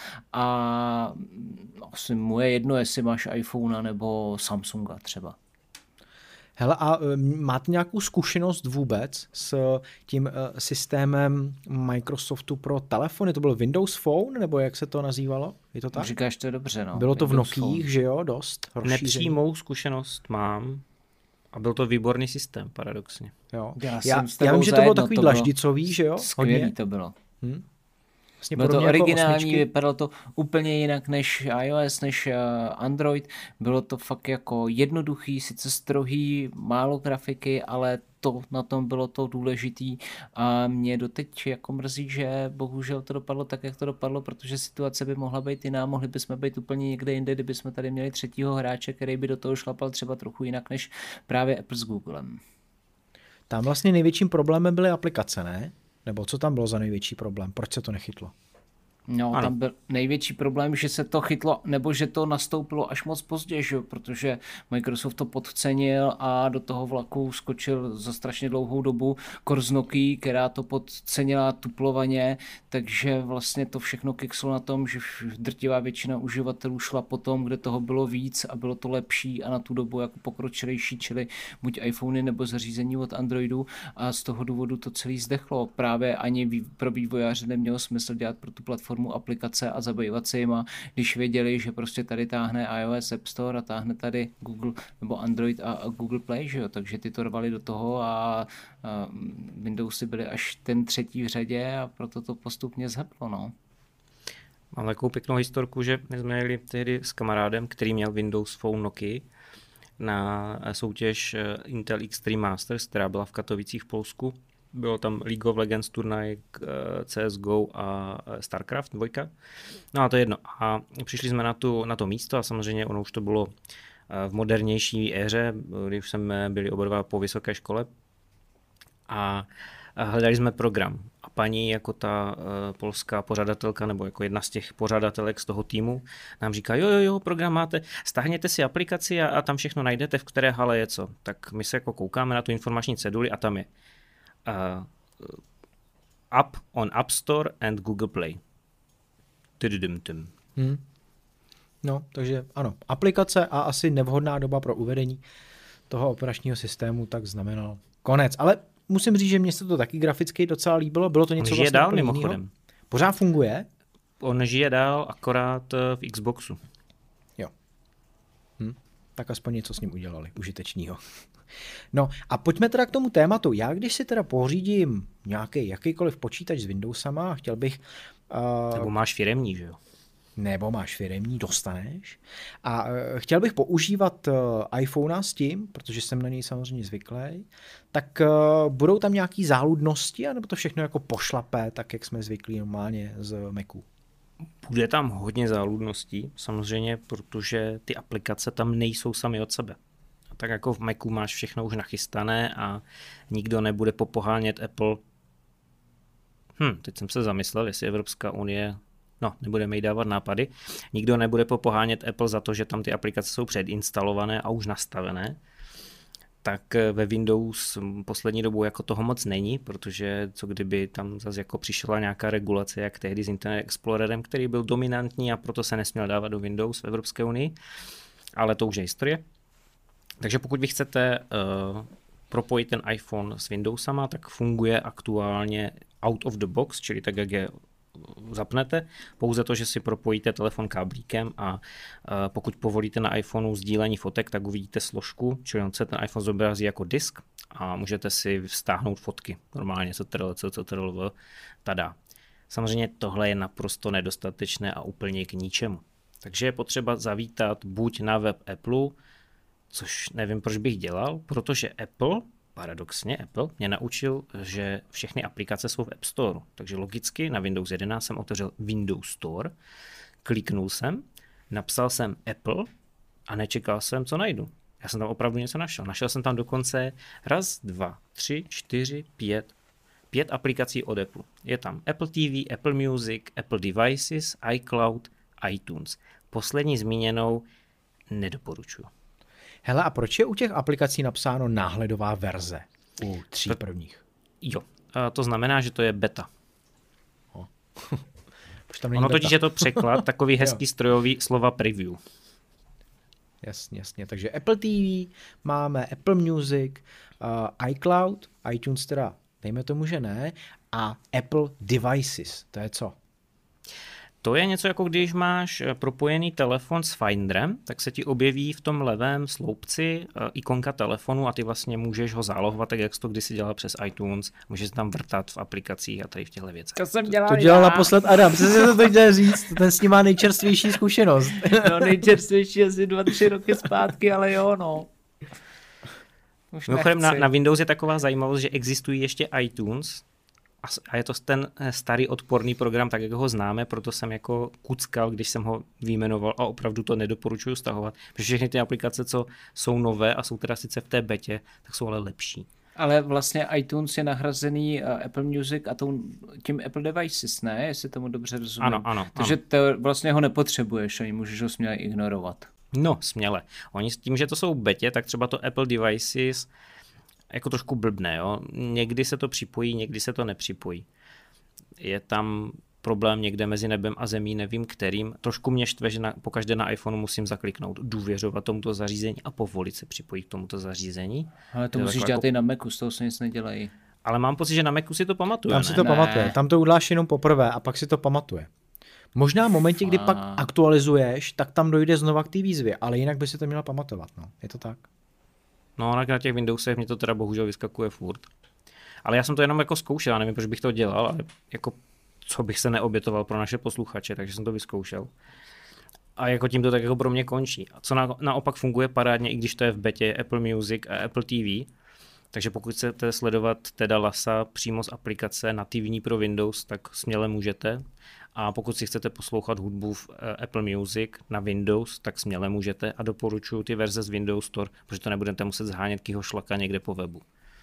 a asi mu je jedno, jestli máš iPhone nebo Samsunga třeba. Hele, a máte nějakou zkušenost vůbec s tím systémem Microsoftu pro telefony? To byl Windows Phone, nebo jak se to nazývalo? Je to tak? Říkáš to dobře, no. Bylo to Windows v Nokiích, že jo, dost rozšířený. Nepřímou zkušenost mám a byl to výborný systém, paradoxně. Jo. Já, já, jsem já vím, že to bylo takový to dlaždicový, že jo? Skvělý Hodně. to bylo. Hm? Vlastně Bylo to originální, jako vypadalo to úplně jinak než iOS, než Android. Bylo to fakt jako jednoduchý, sice strohý, málo grafiky, ale to na tom bylo to důležitý a mě doteď jako mrzí, že bohužel to dopadlo tak, jak to dopadlo, protože situace by mohla být jiná, mohli bychom být úplně někde jinde, kdyby jsme tady měli třetího hráče, který by do toho šlapal třeba trochu jinak než právě Apple s Googlem. Tam vlastně největším problémem byly aplikace, ne? Nebo co tam bylo za největší problém? Proč se to nechytlo? No, ano. Tam byl největší problém, že se to chytlo, nebo že to nastoupilo až moc pozdě, že? Protože Microsoft to podcenil a do toho vlaku skočil za strašně dlouhou dobu kurz Nokia, která to podcenila tuplovaně, takže vlastně to všechno kikslo na tom, že drtivá většina uživatelů šla po tom, kde toho bylo víc a bylo to lepší a na tu dobu jako pokročilejší, čili buď iPhony nebo zařízení od Androidu a z toho důvodu to celý zdechlo. Právě ani pro vývojáře nemělo smysl dělat pro tu platformu aplikace a zabývat se jima, když věděli, že prostě tady táhne iOS App Store a táhne tady Google nebo Android a, a Google Play, že jo? Takže ty to rvali do toho a, a Windowsy byly až ten třetí v řadě a proto to postupně zheplo, no. Mám takovou pěknou historku, že my jsme jeli tehdy s kamarádem, který měl Windows Phone Nokia na soutěž Intel Extreme Masters, která byla v Katovicích v Polsku. Bylo tam League of Legends turnaj, C S G O a StarCraft dvojka. No a to je jedno. A přišli jsme na, tu, na to místo a samozřejmě ono už to bylo v modernější éře, kdy už jsme byli oba dva po vysoké škole a hledali jsme program. A paní jako ta uh, polská pořadatelka nebo jako jedna z těch pořadatelek z toho týmu nám říká, jo, jo, jo, program máte, stáhněte si aplikaci a, a tam všechno najdete, v které hale je co. Tak my se jako koukáme na tu informační ceduli a tam je Uh, app on App Store and Google Play. Hmm. No, takže ano, aplikace a asi nevhodná doba pro uvedení toho operačního systému tak znamenal konec. Ale musím říct, že mně se to taky graficky docela líbilo. Bylo to něco On žije vlastně dál mimochodem. Pořád funguje? On žije dál akorát v Xboxu. Jo. Hm. Tak aspoň něco s ním udělali, užitečného. No a pojďme teda k tomu tématu. Já když si teda pořídím nějaký jakýkoliv počítač s Windowsama a chtěl bych... Uh, nebo máš firemní, že jo? Nebo máš firemní, dostaneš. A uh, chtěl bych používat uh, iPhonea s tím, protože jsem na něj samozřejmě zvyklý, tak uh, budou tam nějaký záludnosti, anebo to všechno jako pošlapé, tak jak jsme zvyklí normálně z Macu? Bude tam hodně záludností, samozřejmě, protože ty aplikace tam nejsou sami od sebe. Tak jako v Macu máš všechno už nachystané a nikdo nebude popohánět Apple. Hm, teď jsem se zamyslel, jestli Evropská unie, no, nebudeme jí dávat nápady, nikdo nebude popohánět Apple za to, že tam ty aplikace jsou předinstalované a už nastavené. Tak ve Windows poslední dobou jako toho moc není, protože co kdyby tam zase jako přišla nějaká regulace, jak tehdy s Internet Explorerem, který byl dominantní a proto se nesměl dávat do Windows v Evropské unii, ale to už je historie. Takže pokud vy chcete uh, propojit ten iPhone s Windowsama, tak funguje aktuálně out of the box, čili tak, jak je zapnete, pouze to, že si propojíte telefon káblíkem a uh, pokud povolíte na iPhoneu sdílení fotek, tak uvidíte složku, čili on se ten iPhone zobrazí jako disk a můžete si vztáhnout fotky. Normálně ctrl, ctrl, tada. Samozřejmě tohle je naprosto nedostatečné a úplně k ničemu. Takže je potřeba zavítat buď na web Apple, což nevím, proč bych dělal, protože Apple, paradoxně Apple, mě naučil, že všechny aplikace jsou v App Store. Takže logicky na Windows jedenáct jsem otevřel Windows Store, kliknul jsem, napsal jsem Apple a nečekal jsem, co najdu. Já jsem tam opravdu něco našel. Našel jsem tam dokonce raz, dva, tři, čtyři, pět, pět aplikací od Apple. Je tam Apple T V, Apple Music, Apple Devices, iCloud, iTunes. Poslední zmíněnou nedoporučuji. Hele, a proč je u těch aplikací napsáno náhledová verze u tří prvních? Jo, a to znamená, že to je beta. Oh. Tam ono totiž je to překlad, takový hezký strojový slova preview. Jasně, jasně. Takže Apple T V, máme Apple Music, uh, iCloud, iTunes teda, dejme tomu, že ne, a Apple Devices, to je co? To je něco jako když máš propojený telefon s Finderem, tak se ti objeví v tom levém sloupci ikonka telefonu a ty vlastně můžeš ho zálohovat, tak jak jsi to kdysi dělal přes iTunes, můžeš tam vrtat v aplikacích a tady v těchto věcech. To jsem dělal To dělal já. naposled Adam, přesně to to chtěl říct, ten s ním má nejčerstvější zkušenost. No nejčerstvější asi dva, tři roky zpátky, ale jo, no. Mimochodem na, na Windows je taková zajímavost, že existují ještě iTunes, a je to ten starý odporný program, tak jak ho známe, proto jsem jako kuckal, když jsem ho vyjmenoval a opravdu to nedoporučuji stahovat, protože všechny ty aplikace, co jsou nové a jsou teda sice v té betě, tak jsou ale lepší. Ale vlastně iTunes je nahrazený Apple Music a tím Apple Devices, ne? Jestli tomu dobře rozumím. Ano, ano. Takže ano. To vlastně ho nepotřebuješ, ani můžeš ho směle ignorovat. No, směle. Oni s tím, že to jsou betě, tak třeba to Apple Devices jako trošku blbné, jo. Někdy se to připojí, někdy se to nepřipojí. Je tam problém někde mezi nebem a zemí, nevím kterým. Trošku mě štve, že na, pokaždé na iPhoneu musím zakliknout, důvěřovat tomuto zařízení a povolit se připojit k tomuto zařízení. Ale to, to musíš dělat jako... i na Macu, z toho se nic nedělají. Ale mám pocit, že na Macu si to pamatuje. Tam ne? si to ne. pamatuje, tam to uděláš jenom poprvé a pak si to pamatuje. Možná v momentě, kdy a... pak aktualizuješ, tak tam dojde znova k té výzvě, ale jinak by si to měla pamatovat, no. Je to tak? No, na těch Windowsech mě to teda bohužel vyskakuje furt. Ale já jsem to jenom jako zkoušel, já nevím, proč bych to dělal, ale jako co bych se neobětoval pro naše posluchače, takže jsem to vyzkoušel. A jako tím to tak jako pro mě končí. A co na, naopak funguje parádně, i když to je v betě Apple Music a Apple T V, takže pokud chcete sledovat Teda Lassa přímo z aplikace nativní pro Windows, tak směle můžete. A pokud si chcete poslouchat hudbu v Apple Music na Windows, tak směle můžete a doporučuji ty verze z Windows Store, protože to nebudete muset zhánět kýho šlaka někde po webu.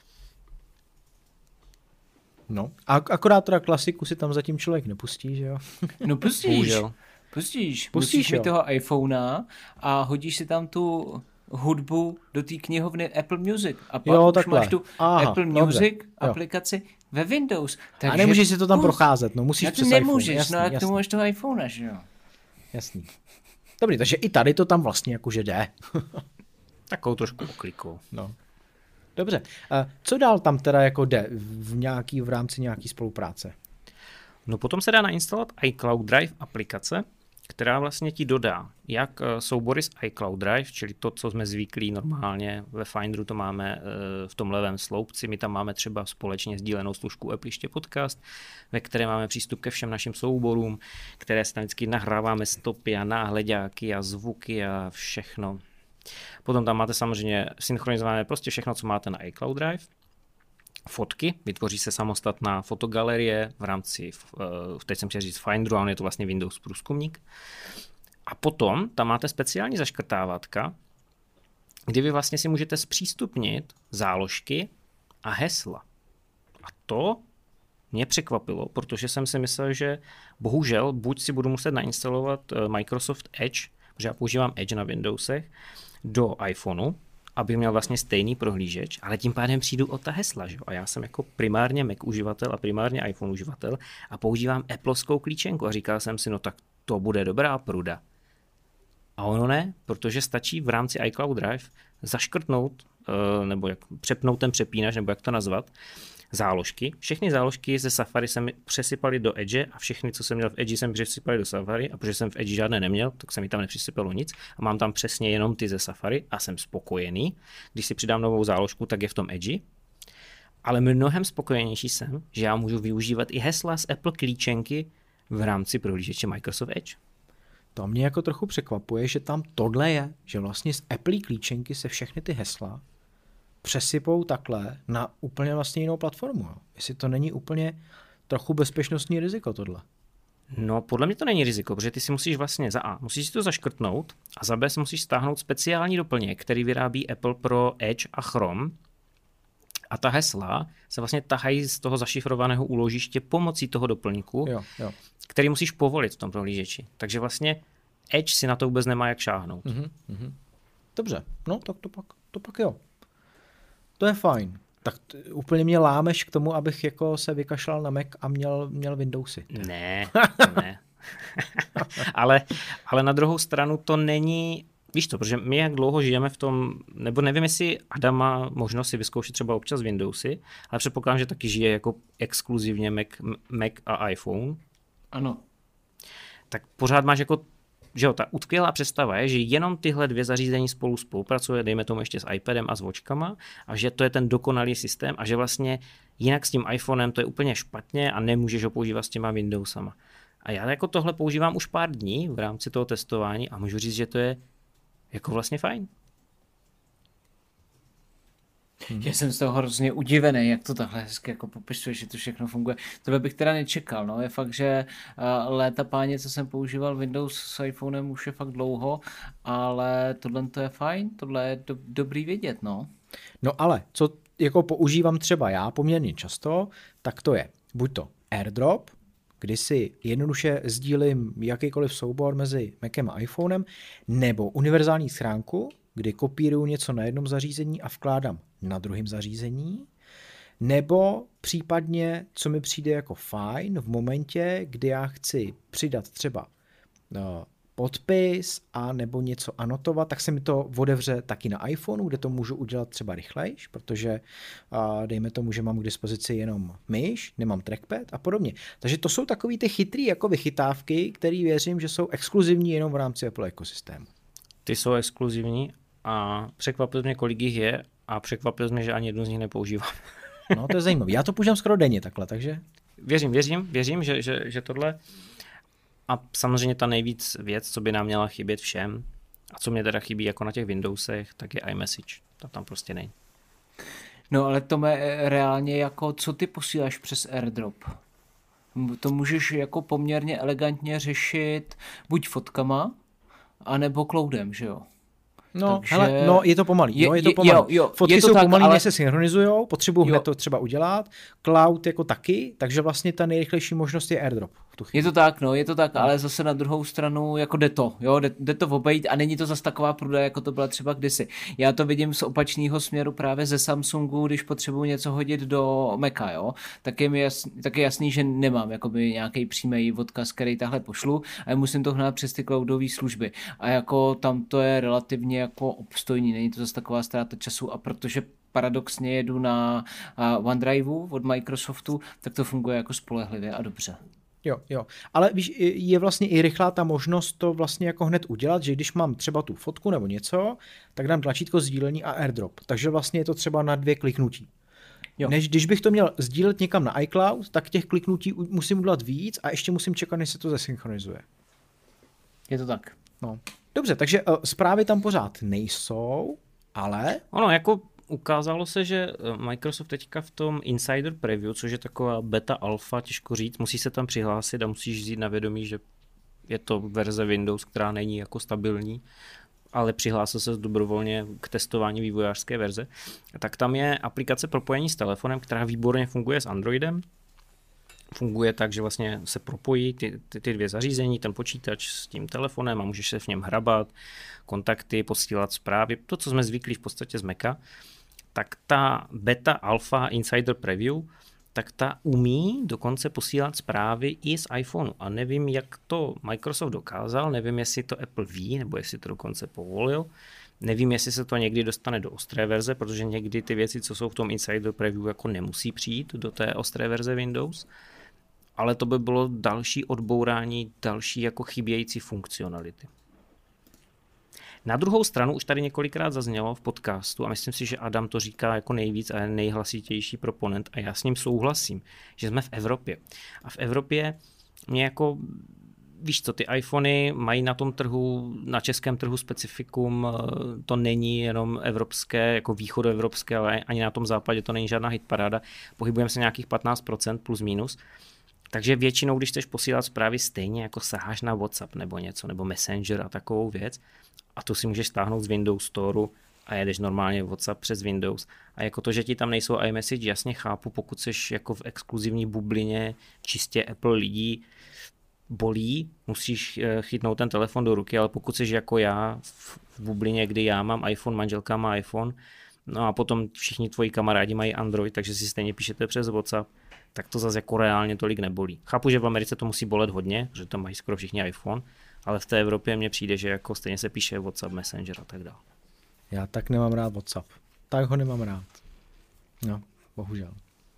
No, a akorát teda klasiku si tam zatím člověk nepustí, že jo? No pustíš, Bohužel. pustíš, Pustíš, musíš mít jo. toho iPhonea a hodíš si tam tu hudbu do té knihovny Apple Music a pak Jo, už takhle. máš tu Aha, Apple dobře, Music jo. aplikaci ve Windows. Takže A nemůžeš si to tam pust. procházet, no musíš Já přes to nemůžeš, iPhone. Jasný, no a k jasný, tomu máš toho iPhonea, že jo? jasný. Dobrý, takže i tady to tam vlastně jakože jde. Takovou trošku oklikou. No. Dobře. A co dál tam teda jako jde v, nějaký, v rámci nějaký spolupráce? No potom se dá nainstalovat iCloud Drive aplikace, která vlastně ti dodá jak soubory z iCloud Drive, čili to, co jsme zvyklí normálně ve Finderu, to máme v tom levém sloupci, my tam máme třeba společně sdílenou služku Appliště podcast, ve které máme přístup ke všem našim souborům, které se tam vždycky nahráváme stopy a náhledáky a zvuky a všechno. Potom tam máte samozřejmě synchronizované prostě všechno, co máte na iCloud Drive. Fotky, vytvoří se samostatná fotogalerie v rámci, teď jsem chtěl říct Finderu, ale je to vlastně Windows průzkumník. A potom tam máte speciální zaškrtávatka, kdy vy vlastně si můžete zpřístupnit záložky a hesla. A to mě překvapilo, protože jsem si myslel, že bohužel buď si budu muset nainstalovat Microsoft Edge, protože já používám Edge na Windowsech, do iPhoneu, aby měl vlastně stejný prohlížeč, ale tím pádem přijdu o ta hesla, že? A já jsem jako primárně Mac uživatel a primárně iPhone uživatel a používám Appleovskou klíčenku a říkal jsem si, no tak to bude dobrá pruda. A ono ne, protože stačí v rámci iCloud Drive zaškrtnout, nebo jak přepnout ten přepínač, nebo jak to nazvat, záložky. Všechny záložky ze Safari jsem přesypaly do Edge a všechny, co jsem měl v Edge, jsem přesypaly do Safari a protože jsem v Edge žádné neměl, tak se mi tam nepřisypalo nic a mám tam přesně jenom ty ze Safari a jsem spokojený. Když si přidám novou záložku, tak je v tom Edge. Ale mnohem spokojenější jsem, že já můžu využívat i hesla z Apple klíčenky v rámci prohlížeče Microsoft Edge. To mě jako trochu překvapuje, že tam tohle je, že vlastně z Apple klíčenky se všechny ty hesla přesypou takhle na úplně vlastně jinou platformu. Jo. Jestli to není úplně trochu bezpečnostní riziko tohle. No, podle mě to není riziko, protože ty si musíš vlastně za A, musíš si to zaškrtnout a za B si musíš stáhnout speciální doplněk, který vyrábí Apple pro Edge a Chrome. A ta hesla se vlastně tahají z toho zašifrovaného úložiště pomocí toho doplňku, jo, jo. který musíš povolit v tom prohlížeči. Takže vlastně Edge si na to vůbec nemá jak šáhnout. Mm-hmm, mm-hmm. Dobře, no tak to pak, to pak jo. To je fajn. Tak t- úplně mě lámeš k tomu, abych jako se vykašlal na Mac a měl, měl Windowsy. Ne, ne. ale, ale na druhou stranu to není, víš to, protože my jak dlouho žijeme v tom, nebo nevím, jestli Adam má možnost si vyzkoušet třeba občas Windowsy, ale předpokládám, že taky žije jako exkluzivně Mac, Mac a iPhone. Ano. Tak pořád máš jako, že jo, ta utkvělá představa je, že jenom tyhle dvě zařízení spolu spolupracuje, dejme tomu ještě s iPadem a s Watchkama, a že to je ten dokonalý systém a že vlastně jinak s tím iPhonem to je úplně špatně a nemůžeš ho používat s těma Windowsama. A já jako tohle používám už pár dní v rámci toho testování a můžu říct, že to je jako vlastně fajn. Hmm. Já jsem z toho hrozně udivený, jak to takhle hezky jako popisuje, že to všechno funguje. Tohle bych teda nečekal, no. Je fakt, že uh, léta páně, co jsem používal Windows s iPhonem už je fakt dlouho, ale tohle to je fajn, tohle je do, dobrý vědět, no. No ale, co jako používám třeba já poměrně často, tak to je buď to AirDrop, kdy si jednoduše sdílím jakýkoliv soubor mezi Macem a iPhonem, nebo univerzální schránku, kdy kopíruju něco na jednom zařízení a vkládám na druhém zařízení, nebo případně, co mi přijde jako fajn, v momentě, kdy já chci přidat třeba podpis a nebo něco anotovat, tak se mi to otevře taky na iPhoneu, kde to můžu udělat třeba rychlejš, protože dejme tomu, že mám k dispozici jenom myš, nemám trackpad a podobně. Takže to jsou takový ty chytrý jako vychytávky, které věřím, že jsou exkluzivní jenom v rámci Apple ekosystému. Ty jsou exkluzivní a překvapil mě, kolik jich je a překvapil mě, že ani jednu z nich nepoužívám. No to je zajímavé. Já to používám skoro denně takhle, takže... Věřím, věřím, věřím, že, že, že tohle... A samozřejmě ta nejvíc věc, co by nám měla chybět všem, a co mě teda chybí jako na těch Windowsech, tak je iMessage. To tam prostě není. No ale Tome, reálně jako, co ty posíláš přes AirDrop? To můžeš jako poměrně elegantně řešit buď fotkama, anebo cloudem, že jo? No, Takže... hele, no, je to pomalý. Je, no, je to je, pomalý. jo, jo, Fotky je to jsou tak, pomalý, ale... než se synchronizujou, potřebuji jo. hned to třeba udělat. Cloud jako taky, takže vlastně ta nejrychlejší možnost je AirDrop. V tu je to tak, no, je to tak, no. Ale zase na druhou stranu jako jde to, jo, jde, jde to obejít a není to zas taková pruda, jako to byla třeba kdysi. Já to vidím z opačného směru právě ze Samsungu, když potřebuji něco hodit do Maca, jo, tak je mi jasný, tak je jasný, že nemám jakoby nějaký přímý odkaz, který tahle pošlu, ale musím to hnát přes ty cloudové služby. A jako tam to je relativně jako obstojný, není to zase taková ztráta času a protože paradoxně jedu na OneDriveu od Microsoftu, tak to funguje jako spolehlivě a dobře. Jo, jo. Ale víš, je vlastně i rychlá ta možnost to vlastně jako hned udělat, že když mám třeba tu fotku nebo něco, tak dám tlačítko sdílení a AirDrop. Takže vlastně je to třeba na dvě kliknutí. Jo. Než když bych to měl sdílet někam na iCloud, tak těch kliknutí musím udělat víc a ještě musím čekat, než se to zesynchronizuje. Je to tak. No. Dobře, takže uh, zprávy tam pořád nejsou, ale... Ono jako ukázalo se, že Microsoft teďka v tom Insider Preview, což je taková beta alfa, těžko říct, musí se tam přihlásit a musíš vzít na vědomí, že je to verze Windows, která není jako stabilní, ale přihlásil se dobrovolně k testování vývojářské verze, tak tam je aplikace propojení s telefonem, která výborně funguje s Androidem. Funguje tak, že vlastně se propojí ty, ty, ty dvě zařízení, ten počítač s tím telefonem a můžeš se v něm hrabat, kontakty, posílat zprávy, to, co jsme zvyklí v podstatě z Maca. Tak ta beta alpha Insider Preview, tak ta umí dokonce posílat zprávy i z iPhoneu. A nevím, jak to Microsoft dokázal, nevím, jestli to Apple ví, nebo jestli to dokonce povolil. Nevím, jestli se to někdy dostane do ostré verze, protože někdy ty věci, co jsou v tom Insider Preview, jako nemusí přijít do té ostré verze Windows, ale to by bylo další odbourání, další jako chybějící funkcionality. Na druhou stranu už tady několikrát zaznělo v podcastu a myslím si, že Adam to říká jako nejvíc a je nejhlasitější proponent a já s ním souhlasím, že jsme v Evropě. A v Evropě mě jako, víš co, ty iPhony mají na tom trhu, na českém trhu specifikum, to není jenom evropské, jako východoevropské, ale ani na tom západě to není žádná hitparáda. Pohybujeme se nějakých patnáct procent plus minus. Takže většinou, když chceš posílat zprávy, stejně jako saháš na WhatsApp nebo něco, nebo Messenger a takovou věc, a tu si můžeš stáhnout z Windows Storeu a jedeš normálně WhatsApp přes Windows. A jako to, že ti tam nejsou iMessage, jasně chápu, pokud jsi jako v exkluzivní bublině čistě Apple lidí, bolí, musíš chytnout ten telefon do ruky, ale pokud jsi jako já v bublině, kdy já mám iPhone, manželka má iPhone, no a potom všichni tvoji kamarádi mají Android, takže si stejně píšete přes WhatsApp, tak to zase jako reálně tolik nebolí. Chápu, že v Americe to musí bolet hodně, že to mají skoro všichni iPhone, ale v té Evropě mně přijde, že jako stejně se píše WhatsApp, Messenger a tak dále. Já tak nemám rád WhatsApp. Tak ho nemám rád. No, bohužel.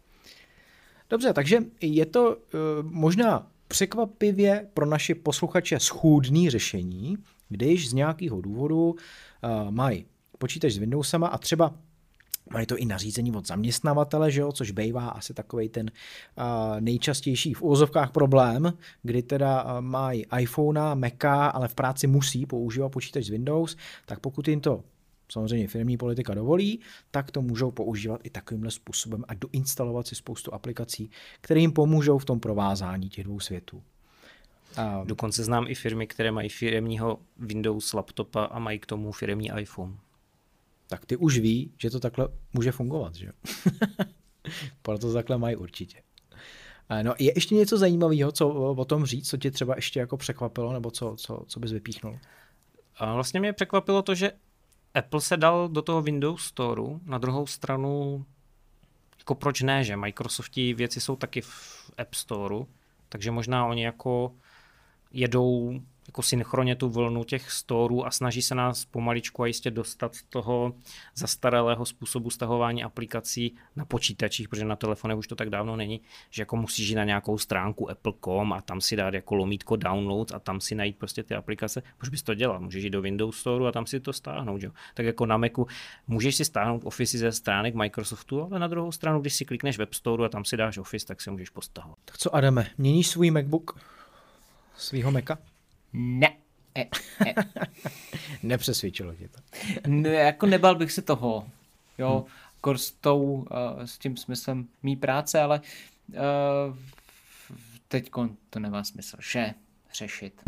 Dobře, takže je to uh, možná překvapivě pro naše posluchače schůdný řešení, když z nějakého důvodu uh, mají počítač s Windowsama a třeba mají to i nařízení od zaměstnavatele, že jo, což bývá asi takovej ten uh, nejčastější v úvozovkách problém, kdy teda uh, mají iPhonea, Maca, ale v práci musí používat počítač z Windows, tak pokud jim to samozřejmě firmní politika dovolí, tak to můžou používat i takovýmhle způsobem a doinstalovat si spoustu aplikací, které jim pomůžou v tom provázání těch dvou světů. Um, Dokonce znám i firmy, které mají firemního Windows laptopa a mají k tomu firemní iPhone. Tak ty už ví, že to takhle může fungovat, že jo? Proto to takhle mají určitě. No, je ještě něco zajímavého, co o tom říct, co tě třeba ještě jako překvapilo, nebo co, co, co bys vypíchnul? A vlastně mě překvapilo to, že Apple se dal do toho Windows Storeu, na druhou stranu, jako proč ne, že Microsoftí věci jsou taky v App Storeu, takže možná oni jako jedou jako synchronně tu vlnu těch storů a snaží se nás pomaličku a jistě dostat z toho zastaralého způsobu stahování aplikací na počítačích, protože na telefonech už to tak dávno není, že jako musíš jít na nějakou stránku apple tečka com a tam si dát jako lomítko downloads a tam si najít prostě ty aplikace. Proč bys to dělal? Můžeš jít do Windows Storeu a tam si to stáhnout, jo? Tak jako na Macu můžeš si stáhnout Office ze stránek Microsoftu, ale na druhou stranu, když si klikneš Web Storeu a tam si dáš Office, tak si můžeš postahovat. Tak co, Adame, měníš svůj MacBook? Svýho Maca? Ne. E, e. Nepřesvědčilo tě to. Ne, jako nebal bych se toho, jo, hmm. s, tou, uh, s tím smyslem mý práce, ale uh, teď to nemá smysl, že řešit.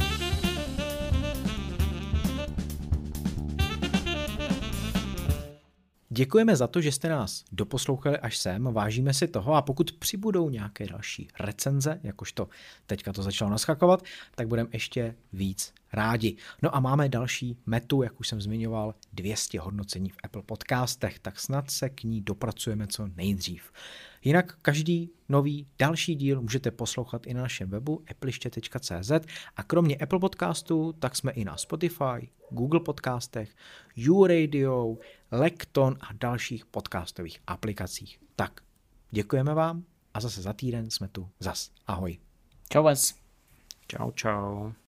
Děkujeme za to, že jste nás doposlouchali až sem, vážíme si toho a pokud přibudou nějaké další recenze, jakožto teďka to začalo naskakovat, tak budeme ještě víc rádi. No a máme další metu, jak už jsem zmiňoval, dvě stě hodnocení v Apple podcastech, tak snad se k ní dopracujeme co nejdřív. Jinak každý nový další díl můžete poslouchat i na našem webu appliště tečka cé zet a kromě Apple podcastu, tak jsme i na Spotify, Google podcastech, YouRadio, Lekton a dalších podcastových aplikacích. Tak, děkujeme vám a zase za týden jsme tu zas. Ahoj. Čau vás. Čau, čau.